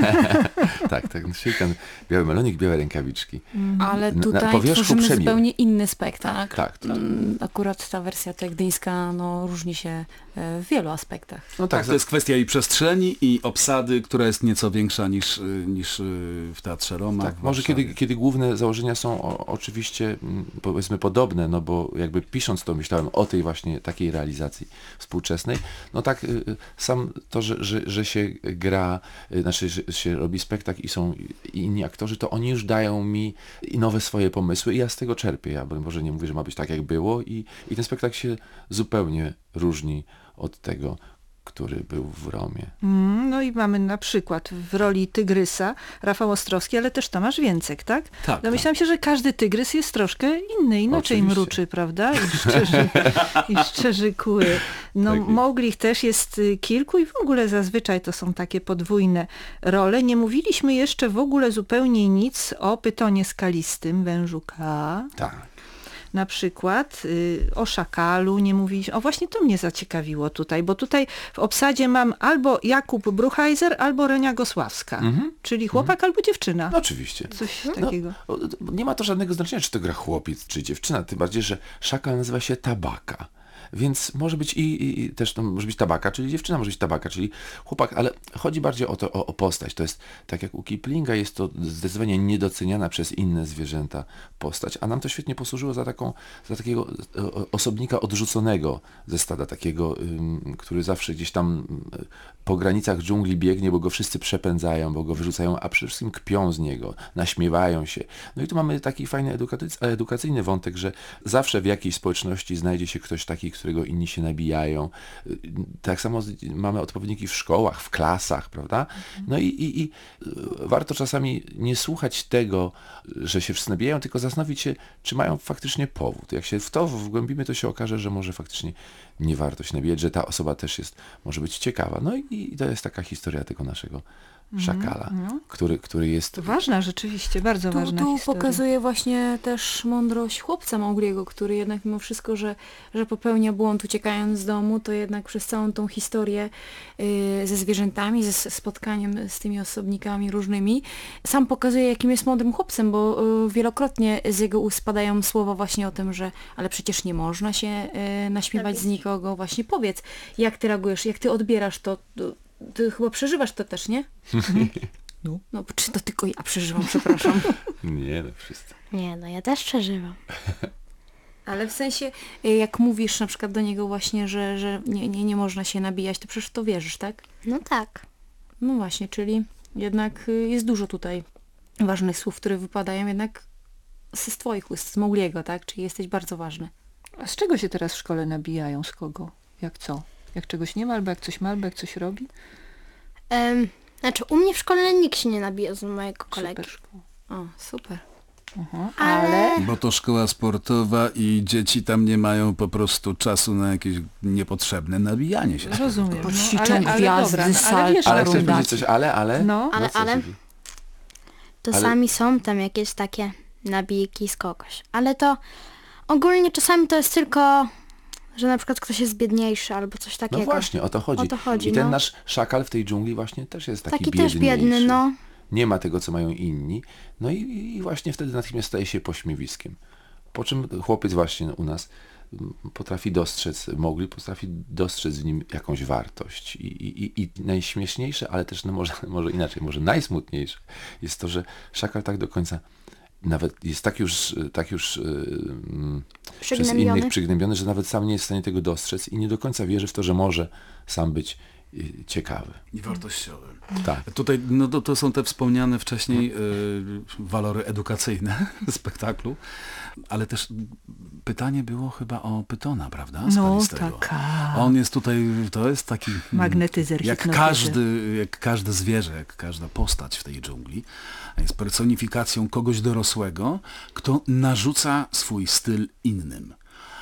S1: tak, tak, Szykan, biały melonik, białe rękawiczki.
S5: Ale
S1: Na- na
S5: tutaj
S1: powierzchu
S5: tworzymy
S1: przebił.
S5: zupełnie inny spektakl.
S1: Tak, to,
S5: Mm, Akurat ta wersja tegdyńska no, różni się e, w wielu aspektach.
S1: no
S3: Tak,
S1: tak,
S3: to jest kwestia i przestrzeni, i obsady, która jest nieco większa niż, y, niż y, w Teatrze Roma.
S1: Tak,
S3: w
S1: może
S3: Warszawie.
S1: kiedy, kiedy główne założenia są o, oczywiście mm, powiedzmy podobne, no bo jakby pisząc to myślałem o tej właśnie takiej realizacji współczesnej, no tak y, y, sam to, że, że, że się gra, y, znaczy że się robi spektakl i są inni aktorzy, to oni już dają mi i nowe swoje pomysły i ja z tego czerpię. Ja broń Boże nie mówię, że ma być tak jak było i, i ten spektakl się zupełnie różni od tego, który był w Romie.
S2: Mm, No i mamy na przykład w roli Tygrysa Rafał Ostrowski, ale też Tomasz Więcek, tak?
S3: Tak,
S2: Domyślam się, że każdy tygrys jest troszkę inny, inaczej
S1: Oczywiście.
S2: mruczy, prawda? I szczerzy, i szczerzy kły. No
S1: Tak jest.
S2: Mowgli też jest y, kilku i w ogóle zazwyczaj to są takie podwójne role. Nie mówiliśmy jeszcze w ogóle zupełnie nic o Pytonie Skalistym, wężu K.
S1: Tak.
S2: Na przykład y, o Szakalu nie mówiliśmy. O właśnie to mnie zaciekawiło tutaj, bo tutaj w obsadzie mam albo Jakub Bruchheiser, albo Renia Gosławska, czyli chłopak albo dziewczyna.
S1: No oczywiście.
S2: Coś
S1: No,
S2: takiego.
S1: o, nie ma to żadnego znaczenia, czy to gra chłopiec, czy dziewczyna, tym bardziej, że szakal nazywa się Tabaka. Więc może być i, i, i też to może być Tabaka, czyli dziewczyna, może być Tabaka, czyli chłopak, ale chodzi bardziej o to, o, o postać. To jest, tak jak u Kiplinga, jest to zdecydowanie niedoceniana przez inne zwierzęta postać, a nam to świetnie posłużyło za taką, za takiego e, osobnika odrzuconego ze stada, takiego, ym, który zawsze gdzieś tam y, po granicach dżungli biegnie, bo go wszyscy przepędzają, bo go wyrzucają, a przede wszystkim kpią z niego, naśmiewają się. No i tu mamy taki fajny edukacy- edukacyjny wątek, że zawsze w jakiejś społeczności znajdzie się ktoś taki, którego inni się nabijają. Tak samo z- mamy odpowiedniki w szkołach, w klasach, prawda? No i, i, i y, warto czasami nie słuchać tego, że się wszyscy nabijają, tylko zastanowić się, czy mają faktycznie powód. Jak się w to wgłębimy, to się okaże, że może faktycznie nie warto się nabijać, że ta osoba też jest, może być ciekawa. No i, i to jest taka historia tego naszego Szakala, który, który jest...
S2: To ważna rzeczywiście, bardzo
S5: Tu,
S2: ważna
S5: tu
S2: historia.
S5: pokazuje właśnie też mądrość chłopca Maugliego, który jednak mimo wszystko, że, że popełnia błąd uciekając z domu, to jednak przez całą tą historię y, ze zwierzętami, ze s- spotkaniem z tymi osobnikami różnymi, sam pokazuje, jakim jest mądrym chłopcem, bo y, wielokrotnie z jego ust padają słowa właśnie o tym, że ale przecież nie można się y, naśmiewać z nikogo. Właśnie powiedz, jak ty reagujesz, jak ty odbierasz to, to ty chyba przeżywasz to też, nie?
S2: No.
S5: No, czy to tylko ja przeżywam, przepraszam.
S1: Nie, no wszyscy.
S4: Nie, no ja też przeżywam.
S5: Ale w sensie, y, jak mówisz na przykład do niego właśnie, że, że nie, nie, nie można się nabijać, to przecież w to wierzysz, tak?
S4: No tak.
S5: No właśnie, czyli jednak y, jest dużo tutaj ważnych słów, które wypadają jednak z, z twoich ust, z Maugliego, tak? Czyli jesteś bardzo ważny.
S2: A z czego się teraz w szkole nabijają? Z kogo? Jak co? Jak czegoś nie ma, albo jak coś ma, albo jak coś robi?
S4: Em, znaczy u mnie w szkole nikt się nie nabija z mojego kolegi.
S2: Super szkoła.
S5: O, super.
S2: Aha,
S4: Ale...
S3: Bo to szkoła sportowa i dzieci tam nie mają po prostu czasu na jakieś niepotrzebne nabijanie się.
S2: Rozumiem. No,
S5: Ćwiczą
S2: ale, ale
S5: gwiazdy,
S2: dobra, no, ale
S5: salto.
S2: wiesz,
S1: Ale
S2: o
S1: chcesz
S2: czym-
S1: powiedzieć coś, ale, ale?
S2: No.
S4: Ale-
S1: co,
S4: ale-
S1: Sylwii?
S4: Czasami są tam jakieś takie nabijki z kogoś. Ale to ogólnie czasami to jest tylko, że na przykład ktoś jest biedniejszy albo coś takiego.
S1: No właśnie, o to chodzi.
S4: O to chodzi,
S1: I ten
S4: no.
S1: nasz szakal w tej dżungli właśnie też jest taki,
S4: Taki
S1: biedniejszy.
S4: też biedny, no.
S1: Nie ma tego, co mają inni. No i, i właśnie wtedy natychmiast staje się pośmiewiskiem. Po czym chłopiec właśnie u nas m, potrafi dostrzec, Mowgli potrafi dostrzec w nim jakąś wartość. I, i, i- i najśmieszniejsze, ale też no może, może inaczej, może najsmutniejsze jest to, że szakal tak do końca nawet jest tak już, tak już y, mm, przez
S4: Przygnębiony.
S1: innych przygnębiony, że nawet sam nie jest w stanie tego dostrzec i nie do końca wierzy w to, że może sam być y, ciekawy.
S3: I wartościowym.
S1: Tak.
S3: Tutaj no to, to są te wspomniane wcześniej y, walory edukacyjne spektaklu, ale też pytanie było chyba o Pytona, prawda?
S2: No,
S3: Skalistego.
S2: taka.
S3: On jest tutaj, to jest taki... mm,
S2: Magnetyzer,
S3: Jak
S2: hipnotyzer.
S3: każdy, jak każde zwierzę, jak każda postać w tej dżungli, jest personifikacją kogoś dorosłego, kto narzuca swój styl innym.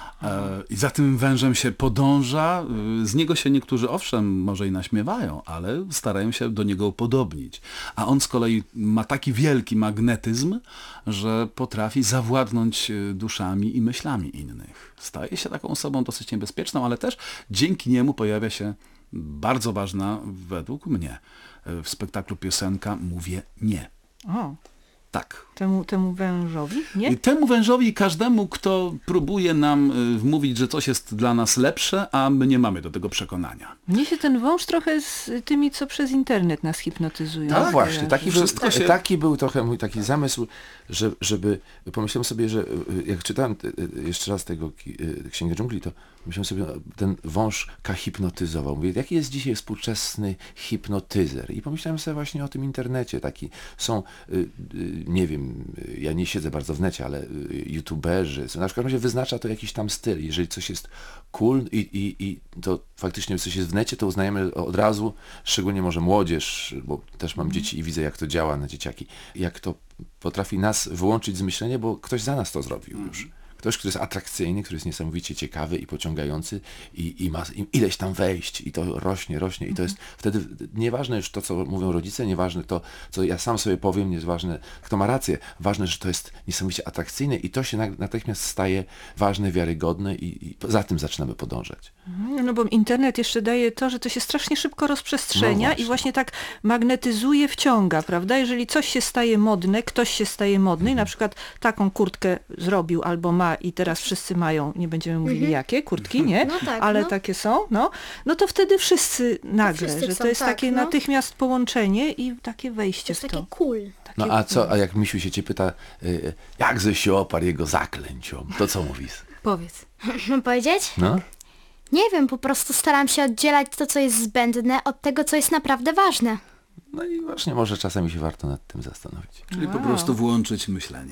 S3: E, I za tym wężem się podąża, y, z niego się niektórzy owszem może i naśmiewają, ale starają się do niego upodobnić. A on z kolei ma taki wielki magnetyzm, że potrafi zawładnąć y, duszami i myślami innych. Staje się taką osobą dosyć niebezpieczną, ale też dzięki niemu pojawia się bardzo ważna według mnie y, w spektaklu piosenka Mówię nie.
S2: O,
S3: Tak.
S2: temu, temu wężowi, nie?
S3: I temu wężowi i każdemu, kto próbuje nam y, wmówić, że coś jest dla nas lepsze, a my nie mamy do tego przekonania.
S2: Mnie się ten wąż trochę z tymi, co przez internet nas hipnotyzują.
S1: No właśnie, taki był,
S3: Wszystko się-
S1: taki był trochę mój taki zamysł, że, żeby, pomyślałem sobie, że y, jak czytałem y, y, jeszcze raz tego ki- y, Księgę Dżungli, to myślałem sobie, no, ten wąż kahipnotyzował. Mówię, jaki jest dzisiaj współczesny hipnotyzer? I pomyślałem sobie właśnie o tym internecie. Taki są, y, y, nie wiem, y, ja nie siedzę bardzo w necie, ale y, youtuberzy, są, na przykład razie wyznacza to jakiś tam styl. Jeżeli coś jest cool i, i, i to faktycznie coś jest w necie, to uznajemy od razu, szczególnie może młodzież, bo też mam dzieci i widzę, jak to działa na dzieciaki, jak to potrafi nas wyłączyć z myślenia, bo ktoś za nas to zrobił już. Ktoś, który jest atrakcyjny, który jest niesamowicie ciekawy i pociągający i, i ma i ileś tam wejść i to rośnie, rośnie i to jest wtedy nieważne już to, co mówią rodzice, nieważne to, co ja sam sobie powiem, nieważne kto ma rację, ważne, że to jest niesamowicie atrakcyjne i to się natychmiast staje ważne, wiarygodne i, i za tym zaczynamy podążać.
S2: No bo internet jeszcze daje to, że to się strasznie szybko rozprzestrzenia
S1: No
S2: i
S1: właśnie.
S2: właśnie tak magnetyzuje, wciąga, prawda? Jeżeli coś się staje modne, ktoś się staje modny i na przykład taką kurtkę zrobił albo ma i teraz wszyscy mają, nie będziemy mówili jakie, kurtki, nie?
S4: No tak,
S2: Ale
S4: no.
S2: takie są, no. No to wtedy wszyscy nagle,
S4: wszyscy
S2: że
S4: chcą,
S2: to jest
S4: tak,
S2: takie
S4: no.
S2: natychmiast połączenie i takie
S4: To
S2: wejście
S4: jest
S2: w to.
S4: takie cool.
S2: Takie,
S1: No a co, a jak Misiu się cię pyta, y, jak ze się oparł jego zaklęciom, to co mówisz?
S5: Powiedz.
S4: Mam powiedzieć?
S1: No?
S4: Nie wiem, po prostu staram się oddzielać to, co jest zbędne od tego, co jest naprawdę ważne.
S1: No i właśnie może czasami się warto nad tym zastanowić.
S3: Czyli po
S2: Wow.
S3: prostu włączyć myślenie.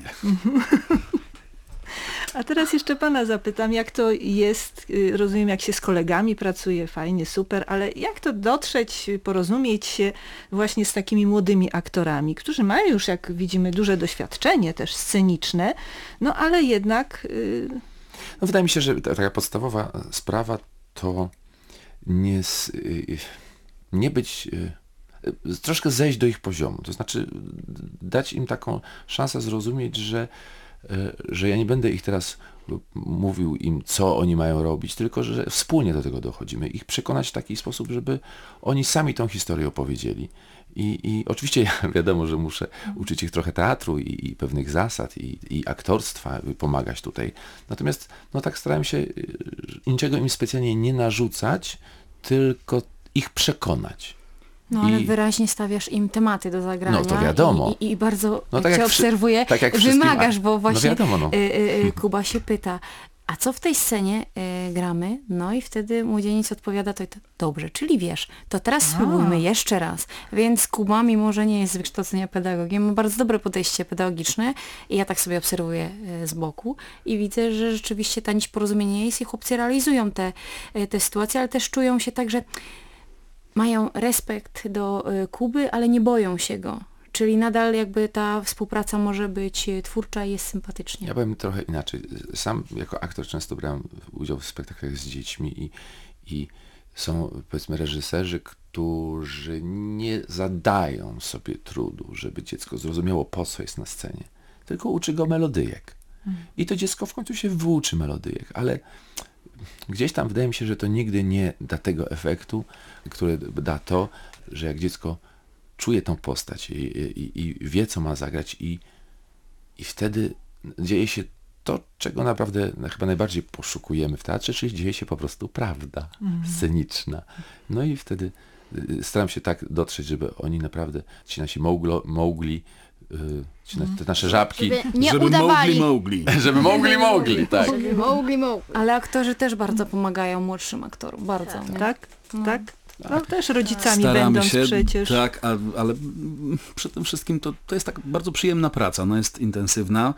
S2: A teraz jeszcze pana zapytam, jak to jest, y, rozumiem, jak się z kolegami pracuje, fajnie, super, ale jak to dotrzeć, y, porozumieć się właśnie z takimi młodymi aktorami, którzy mają już, jak widzimy, duże doświadczenie też sceniczne, no ale jednak... y,
S1: No wydaje mi się, że ta- taka podstawowa sprawa to nie, s- y, nie być... y, y, troszkę zejść do ich poziomu. To znaczy dać im taką szansę zrozumieć, że, y, że ja nie będę ich teraz mówił im, co oni mają robić, tylko że wspólnie do tego dochodzimy. Ich przekonać w taki sposób, żeby oni sami tą historię opowiedzieli. I, i oczywiście ja wiadomo, że muszę uczyć ich trochę teatru i, i pewnych zasad i, i aktorstwa, pomagać tutaj. Natomiast no tak starałem się y, niczego im specjalnie nie narzucać, tylko ich przekonać.
S5: No ale
S1: I-
S5: wyraźnie stawiasz im tematy do zagrania.
S1: No, to wiadomo.
S5: I, i, i bardzo,
S1: No
S5: jak
S1: tak
S5: cię
S1: jak wszy-
S5: obserwuję,
S1: tak jak wszystkim,
S5: wymagasz,
S1: a-
S5: bo
S1: no
S5: właśnie
S1: wiadomo, no.
S5: y, y, y, Kuba się pyta, a co w tej scenie y, gramy? No i wtedy młodzieniec odpowiada, to, to dobrze, czyli wiesz, to teraz spróbujmy jeszcze raz. Więc Kuba, mimo że nie jest z wykształcenia pedagogiem, ma bardzo dobre podejście pedagogiczne i ja tak sobie obserwuję y, z boku i widzę, że rzeczywiście ta nić porozumienia jest i chłopcy realizują te, y, te sytuacje, ale też czują się tak, że mają respekt do y, Kuby, ale nie boją się go. Czyli nadal jakby ta współpraca może być y, twórcza i jest sympatycznie.
S1: Ja powiem trochę inaczej. Sam jako aktor często brałem udział w spektaklach z dziećmi i, i są powiedzmy reżyserzy, którzy nie zadają sobie trudu, żeby dziecko zrozumiało, po co jest na scenie, tylko uczy go melodyjek. I to dziecko w końcu się wyuczy melodyjek, ale gdzieś tam wydaje mi się, że to nigdy nie da tego efektu, który da to, że jak dziecko czuje tą postać i, i, i wie, co ma zagrać i, i wtedy dzieje się to, czego naprawdę chyba najbardziej poszukujemy w teatrze, czyli dzieje się po prostu prawda sceniczna. No i wtedy y, staram się tak dotrzeć, żeby oni naprawdę, ci nasi moglo, mogli, y, ci na, te nasze żabki,
S4: Żeby nie
S3: Żeby
S4: udawali.
S3: mogli, mogli.
S1: żeby mogli, mogli, tak.
S4: Żeby mogli, mogli.
S5: Ale aktorzy też bardzo pomagają młodszym aktorom, bardzo. nie?
S2: Tak, tak. No też rodzicami
S3: Staramy
S2: będąc
S3: się,
S2: przecież.
S3: tak, a, ale mm, przy tym wszystkim to, to jest tak bardzo przyjemna praca, ona jest intensywna.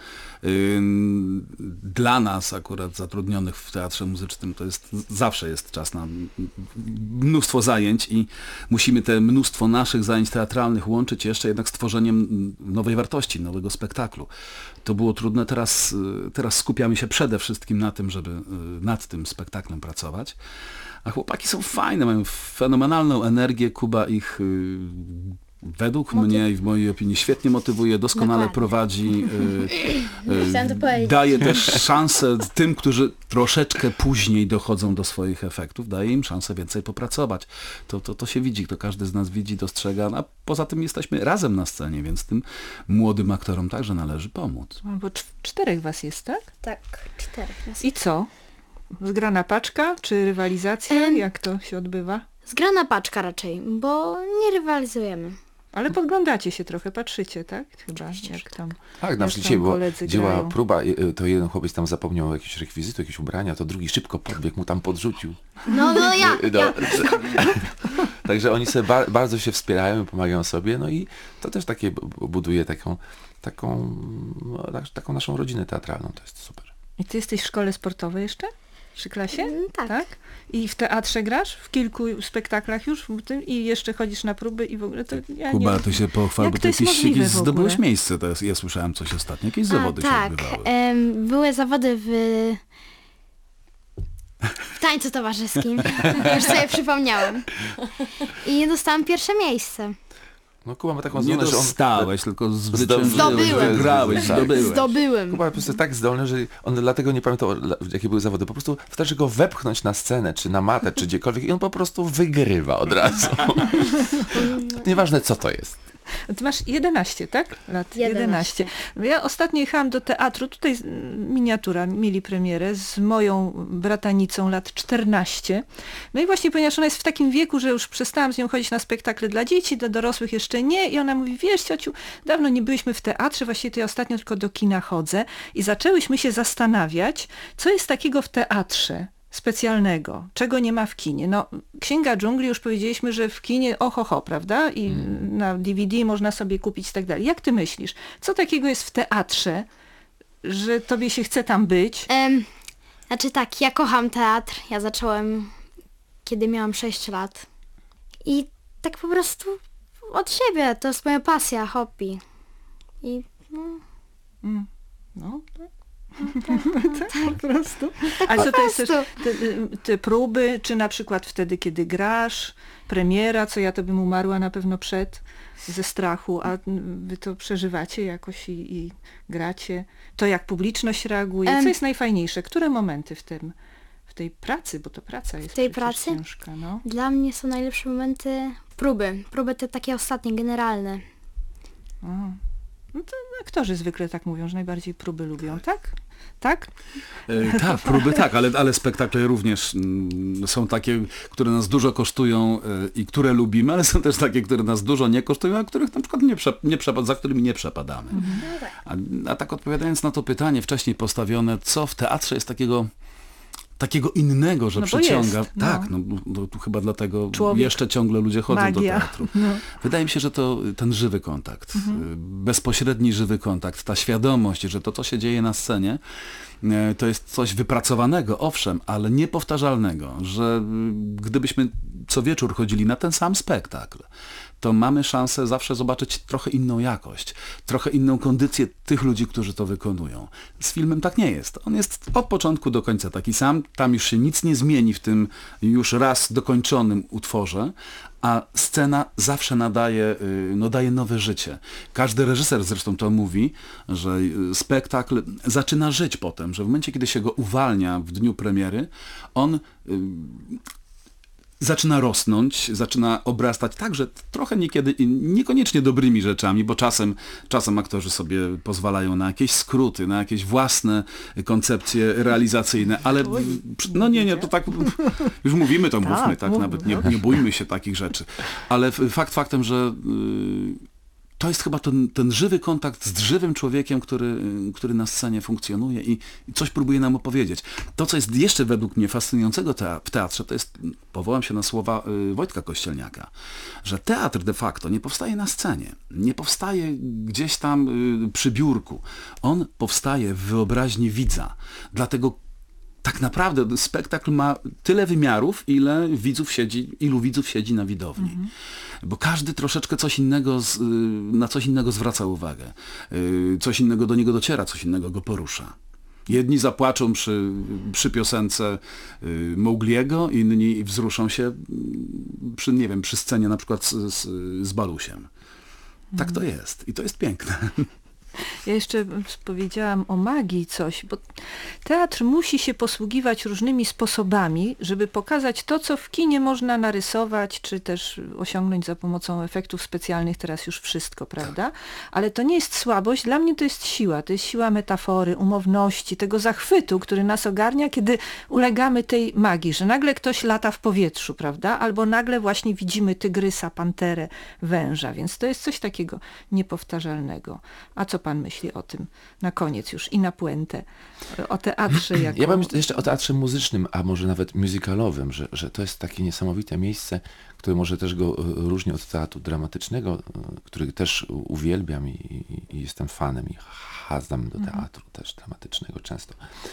S3: Ym, Dla nas akurat zatrudnionych w teatrze muzycznym to jest, zawsze jest czas na mnóstwo zajęć i musimy te mnóstwo naszych zajęć teatralnych łączyć jeszcze jednak z tworzeniem nowej wartości, nowego spektaklu. To było trudne, teraz, y, teraz skupiamy się przede wszystkim na tym, żeby y, nad tym spektaklem pracować. A chłopaki są fajne, mają fenomenalną energię. Kuba ich y, według mnie i w mojej opinii świetnie motywuje, doskonale
S4: Dokładnie.
S3: prowadzi. Y, y,
S4: Chciałam to powiedzieć.
S3: daje też szansę tym, którzy troszeczkę później dochodzą do swoich efektów, daje im szansę więcej popracować. To, to, to się widzi, to każdy z nas widzi, dostrzega. A poza tym jesteśmy razem na scenie, więc tym młodym aktorom także należy pomóc.
S2: Bo cz- czterech was jest, tak?
S4: Tak, czterech. nas.
S2: I co? Zgrana paczka, czy rywalizacja?
S4: Em.
S2: Jak to się odbywa?
S4: Zgrana paczka raczej, bo nie rywalizujemy.
S2: Ale podglądacie się trochę, patrzycie, tak? Chyba, jak tam.
S1: Tak, na
S2: jak
S1: przykład
S2: tam
S1: dzisiaj była,
S2: koledzy
S1: działa
S2: grają.
S1: próba, y, to jeden chłopiec tam zapomniał jakieś rekwizytu, jakieś ubrania, to drugi szybko podbiegł, mu tam podrzucił.
S4: No, no ja,
S1: Y, no,
S4: ja.
S1: Także oni sobie ba- bardzo się wspierają, pomagają sobie, no i to też takie bu- buduje taką, taką, no, tak- taką naszą rodzinę teatralną, to jest super.
S2: I ty jesteś w szkole sportowej jeszcze? Przy klasie?
S4: Mm, tak.
S2: I w teatrze grasz? W kilku spektaklach już? W tym? I jeszcze chodzisz na próby i w ogóle to ja
S3: Kuba,
S2: nie...
S3: ty się pochwal,
S2: Jak
S3: bo
S2: to
S3: ty
S2: jest
S3: jakieś,
S2: możliwe
S3: jakieś
S2: w ogóle?
S3: zdobyłeś miejsce. To jest, ja słyszałem coś ostatnio, jakieś zawody
S4: A,
S3: się
S4: tak,
S3: odbywały.
S4: em, były zawody w, w tańcu towarzyskim. Już sobie przypomniałem. I dostałam pierwsze miejsce.
S1: No Kuba ma taką
S3: Nie
S1: zdolność, że on...
S3: dostałeś, tylko zwyciężyłeś,
S4: Zdobyłem.
S3: wygrałeś,
S1: Tak.
S3: zdobyłeś.
S4: Zdobyłem.
S1: Kuba po prostu jest tak zdolny, że on dlatego nie pamiętał, la- jakie były zawody. Po prostu wystarczy go wepchnąć na scenę, czy na matę, czy gdziekolwiek i on po prostu wygrywa od razu. Nieważne co to jest.
S2: Ty masz jedenaście, tak? Lat
S4: jedenaście.
S2: jedenaście. Ja ostatnio jechałam do teatru, tutaj z- miniatura, mieli premierę z moją bratanicą lat czternaście. No i właśnie ponieważ ona jest w takim wieku, że już przestałam z nią chodzić na spektakle dla dzieci, dla dorosłych jeszcze nie. I ona mówi, wiesz ciociu, dawno nie byliśmy w teatrze, właściwie to ja ostatnio tylko do kina chodzę. I zaczęłyśmy się zastanawiać, co jest takiego w teatrze specjalnego, czego nie ma w kinie. No, Księga Dżungli już powiedzieliśmy, że w kinie oho, ho, prawda? I na D V D można sobie kupić i tak dalej. Jak ty myślisz, co takiego jest w teatrze, że tobie się chce tam być?
S4: Em, znaczy tak, ja kocham teatr. Ja zacząłem, kiedy miałam sześć lat. I tak po prostu od siebie. To jest moja pasja, hobby. I no,
S2: No, Tak, po prostu. Ale co to jest też te, te próby, czy na przykład wtedy, kiedy grasz, premiera, co ja to bym umarła na pewno przed, ze strachu, a wy to przeżywacie jakoś i, i gracie. To jak publiczność reaguje,
S4: Em.
S2: co jest najfajniejsze? Które momenty w tym, w tej pracy, bo to praca jest
S4: tej
S2: przecież
S4: pracy?
S2: ciężka, no.
S4: Dla mnie są najlepsze momenty próby. Próby te takie ostatnie, generalne.
S2: O. No to aktorzy zwykle tak mówią, że najbardziej próby lubią, tak? Tak?
S3: E, tak, próby tak, ale, ale spektakle również mm, są takie, które nas dużo kosztują e, i które lubimy, ale są też takie, które nas dużo nie kosztują, a których na przykład nie, prze, nie przepad, za którymi nie przepadamy. A, a tak odpowiadając na to pytanie wcześniej postawione, co w teatrze jest takiego takiego innego, że
S2: No bo
S3: przyciąga.
S2: jest, no.
S3: Tak, no, no tu chyba dlatego
S2: Człowiek,
S3: jeszcze ciągle ludzie chodzą
S2: magia.
S3: do teatru.
S2: No.
S3: Wydaje mi się, że to ten żywy kontakt, mhm. bezpośredni żywy kontakt, ta świadomość, że to, co się dzieje na scenie, to jest coś wypracowanego, owszem, ale niepowtarzalnego, że gdybyśmy co wieczór chodzili na ten sam spektakl, to mamy szansę zawsze zobaczyć trochę inną jakość, trochę inną kondycję tych ludzi, którzy to wykonują. Z filmem tak nie jest. On jest od początku do końca taki sam, tam już się nic nie zmieni w tym już raz dokończonym utworze, a scena zawsze nadaje, no, daje nowe życie. Każdy reżyser zresztą to mówi, że spektakl zaczyna żyć potem, że w momencie, kiedy się go uwalnia w dniu premiery, on zaczyna rosnąć, zaczyna obrastać także trochę niekiedy, niekoniecznie dobrymi rzeczami, bo czasem, czasem aktorzy sobie pozwalają na jakieś skróty, na jakieś własne koncepcje realizacyjne, ale no nie, nie, to tak już mówimy, to mówmy, tak, nawet nie, nie bójmy się takich rzeczy. Ale fakt faktem, że to jest chyba ten, ten żywy kontakt z żywym człowiekiem, który, który na scenie funkcjonuje i coś próbuje nam opowiedzieć. To, co jest jeszcze według mnie fascynującego tea- w teatrze, to jest, powołam się na słowa y, Wojtka Kościelniaka, że teatr de facto nie powstaje na scenie, nie powstaje gdzieś tam y, przy biurku. On powstaje w wyobraźni widza. Dlatego tak naprawdę spektakl ma tyle wymiarów, ile widzów siedzi, ilu widzów siedzi na widowni. Mhm. Bo każdy troszeczkę coś innego, z, na coś innego zwraca uwagę. Coś innego do niego dociera, coś innego go porusza. Jedni zapłaczą przy, przy piosence Mowgliego, inni wzruszą się przy, nie wiem, przy scenie na przykład z, z, z Balusiem. Tak to jest. I to jest piękne.
S2: Ja jeszcze powiedziałam o magii coś, bo teatr musi się posługiwać różnymi sposobami, żeby pokazać to, co w kinie można narysować, czy też osiągnąć za pomocą efektów specjalnych, teraz już wszystko, prawda? Ale to nie jest słabość, dla mnie to jest siła, to jest siła metafory, umowności, tego zachwytu, który nas ogarnia, kiedy ulegamy tej magii, że nagle ktoś lata w powietrzu, prawda? Albo nagle właśnie widzimy tygrysa, panterę, węża, więc to jest coś takiego niepowtarzalnego. A co pan myśli o tym na koniec już i na puentę, o teatrze jako...
S1: Ja powiem jeszcze o teatrze muzycznym, a może nawet musicalowym, że, że to jest takie niesamowite miejsce, które może też go różni od teatru dramatycznego, który też uwielbiam i, i, i jestem fanem i chadzam do teatru mhm. też dramatycznego często,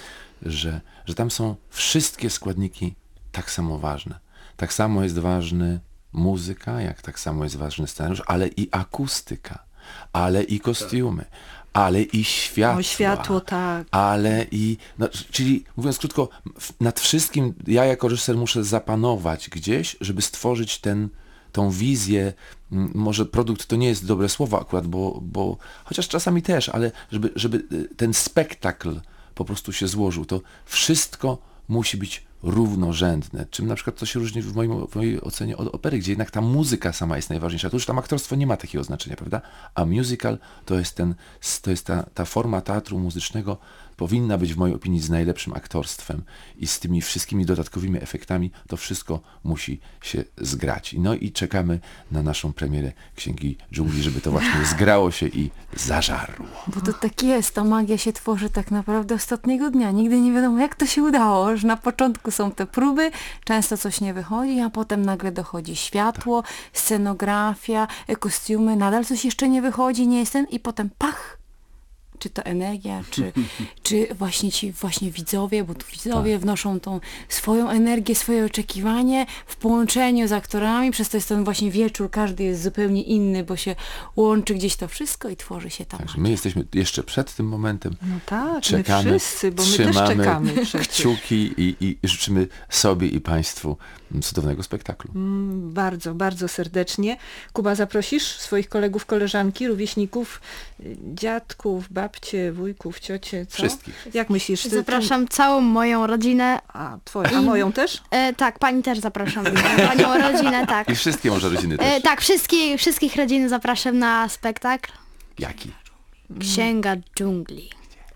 S1: że, że tam są wszystkie składniki tak samo ważne. Tak samo jest ważny muzyka, jak tak samo jest ważny scenariusz, ale i akustyka. Ale i kostiumy, ale i światło.
S2: O, światło, tak.
S1: Ale i, no, czyli mówiąc krótko, nad wszystkim ja jako reżyser muszę zapanować gdzieś, żeby stworzyć ten, tą wizję, może produkt to nie jest dobre słowo akurat, bo, bo chociaż czasami też, ale żeby, żeby ten spektakl po prostu się złożył, to wszystko musi być równorzędne, czym na przykład to się różni w, moim, w mojej ocenie od opery, gdzie jednak ta muzyka sama jest najważniejsza. To już tam aktorstwo nie ma takiego znaczenia, prawda? A musical to jest, ten, to jest ta, ta forma teatru muzycznego, powinna być w mojej opinii z najlepszym aktorstwem i z tymi wszystkimi dodatkowymi efektami, to wszystko musi się zgrać. No i czekamy na naszą premierę Księgi Dżungli, żeby to właśnie zgrało się i zażarło.
S5: Bo to tak jest, ta magia się tworzy tak naprawdę ostatniego dnia. Nigdy nie wiadomo, jak to się udało, że na początku są te próby, często coś nie wychodzi, a potem nagle dochodzi światło, tak. scenografia, kostiumy, nadal coś jeszcze nie wychodzi, nie jest ten i potem pach, czy to energia, czy, czy właśnie ci właśnie widzowie, bo tu widzowie
S1: Tak.
S5: wnoszą tą swoją energię, swoje oczekiwanie w połączeniu z aktorami, przez to jest ten właśnie wieczór, każdy jest zupełnie inny, bo się łączy gdzieś to wszystko i tworzy się ta
S1: Także
S5: magia.
S1: my jesteśmy jeszcze przed tym momentem.
S2: No tak,
S1: Czekamy,
S2: my wszyscy, bo my też
S1: trzymamy
S2: czekamy przecież.
S1: kciuki i, i życzymy sobie i Państwu cudownego spektaklu.
S2: Mm, Bardzo, bardzo serdecznie. Kuba, zaprosisz swoich kolegów, koleżanki, rówieśników, y, dziadków, babcie, wujków, ciocie, co?
S1: Wszystkich.
S2: Jak myślisz? Ty-
S4: Zapraszam całą moją rodzinę.
S2: A, twoją, a moją też?
S4: E, tak, pani też zapraszam. Panią rodzinę, tak.
S1: I wszystkie może rodziny
S4: E,
S1: też.
S4: tak, wszystkie, wszystkich rodzin zapraszam na spektakl
S1: Jaki?
S4: Księga dżungli.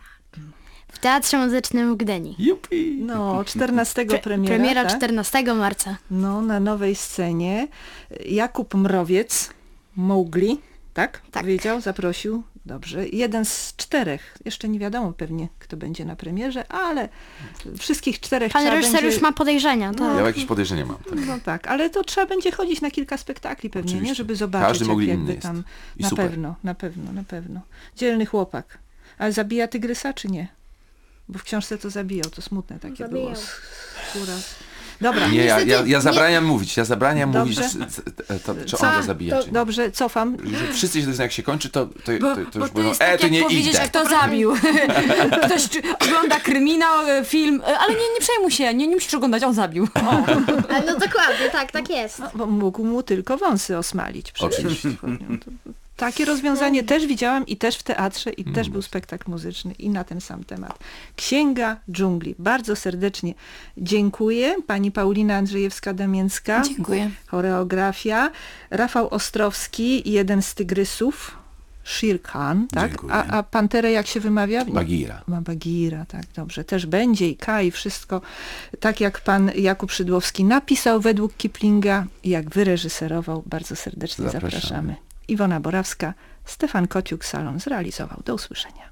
S4: W Teatrze Muzycznym w Gdyni.
S1: Jupi!
S2: No, czternastego
S4: Pre-
S2: premiera,
S4: Premiera
S2: tak?
S4: czternastego marca.
S2: No, na nowej scenie. Jakub Mrowiec, Mowgli, tak?
S4: Tak.
S2: Powiedział, zaprosił. Dobrze. Jeden z czterech. Jeszcze nie wiadomo pewnie, kto będzie na premierze, ale wszystkich czterech
S4: Pan
S2: trzeba
S4: reżyser
S2: będzie...
S4: już ma podejrzenia. To...
S1: Ja jakieś podejrzenia mam. Tak.
S2: No tak, ale to trzeba będzie chodzić na kilka spektakli pewnie,
S1: Oczywiście.
S2: nie? Żeby zobaczyć,
S1: Każdy
S2: jak,
S1: Mowgli
S2: jakby
S1: inny jest.
S2: tam...
S1: I
S2: Na
S1: super.
S2: pewno, na pewno, na pewno. Dzielny chłopak. Ale zabija tygrysa, czy nie? Bo w książce to zabijał, to smutne takie
S4: Zabijał.
S2: było. Skóra. Dobra.
S1: Nie, ja, ja,
S4: Niestety
S1: ja
S4: nie-
S1: zabraniam mówić, ja zabraniam
S2: Dobrze.
S1: mówić, c- c- to, czy
S2: Co?
S1: on go zabija,
S2: To,
S1: czy nie.
S2: dobrze, cofam.
S1: Że wszyscy się dowiedzą, jak się kończy, to, to,
S5: Bo,
S1: to, to
S5: bo
S1: już
S5: to
S1: mówią,
S5: jest
S1: e,
S5: tak
S1: to
S5: jak
S1: nie
S5: powiedzieć,
S1: idę.
S5: kto zabił. Ktoś czy, ogląda kryminał, e, film, e, ale nie, nie przejmuj się, nie, nie musisz oglądać, on zabił.
S4: Ale no dokładnie, tak, tak jest.
S2: No, bo mógł mu tylko wąsy osmalić. Przecież.
S1: Oczywiście.
S2: To- Takie rozwiązanie też widziałam i też w teatrze i też był spektakl muzyczny i na ten sam temat. Księga dżungli. Bardzo serdecznie dziękuję. Pani Paulina Andrzejewska-Damięcka,
S5: Dziękuję.
S2: choreografia. Rafał Ostrowski, jeden z tygrysów. Shere Khan, tak?
S1: Dziękuję.
S2: A, a Panterę jak się wymawia?
S1: Bagira.
S2: Ma Bagira, tak, dobrze. Też będzie i K i wszystko tak jak pan Jakub Szydłowski napisał według Kiplinga i jak wyreżyserował. Bardzo serdecznie
S1: Zapraszamy.
S2: zapraszamy. Iwona Borawska, Stefan Kociuk Salon zrealizował. Do usłyszenia.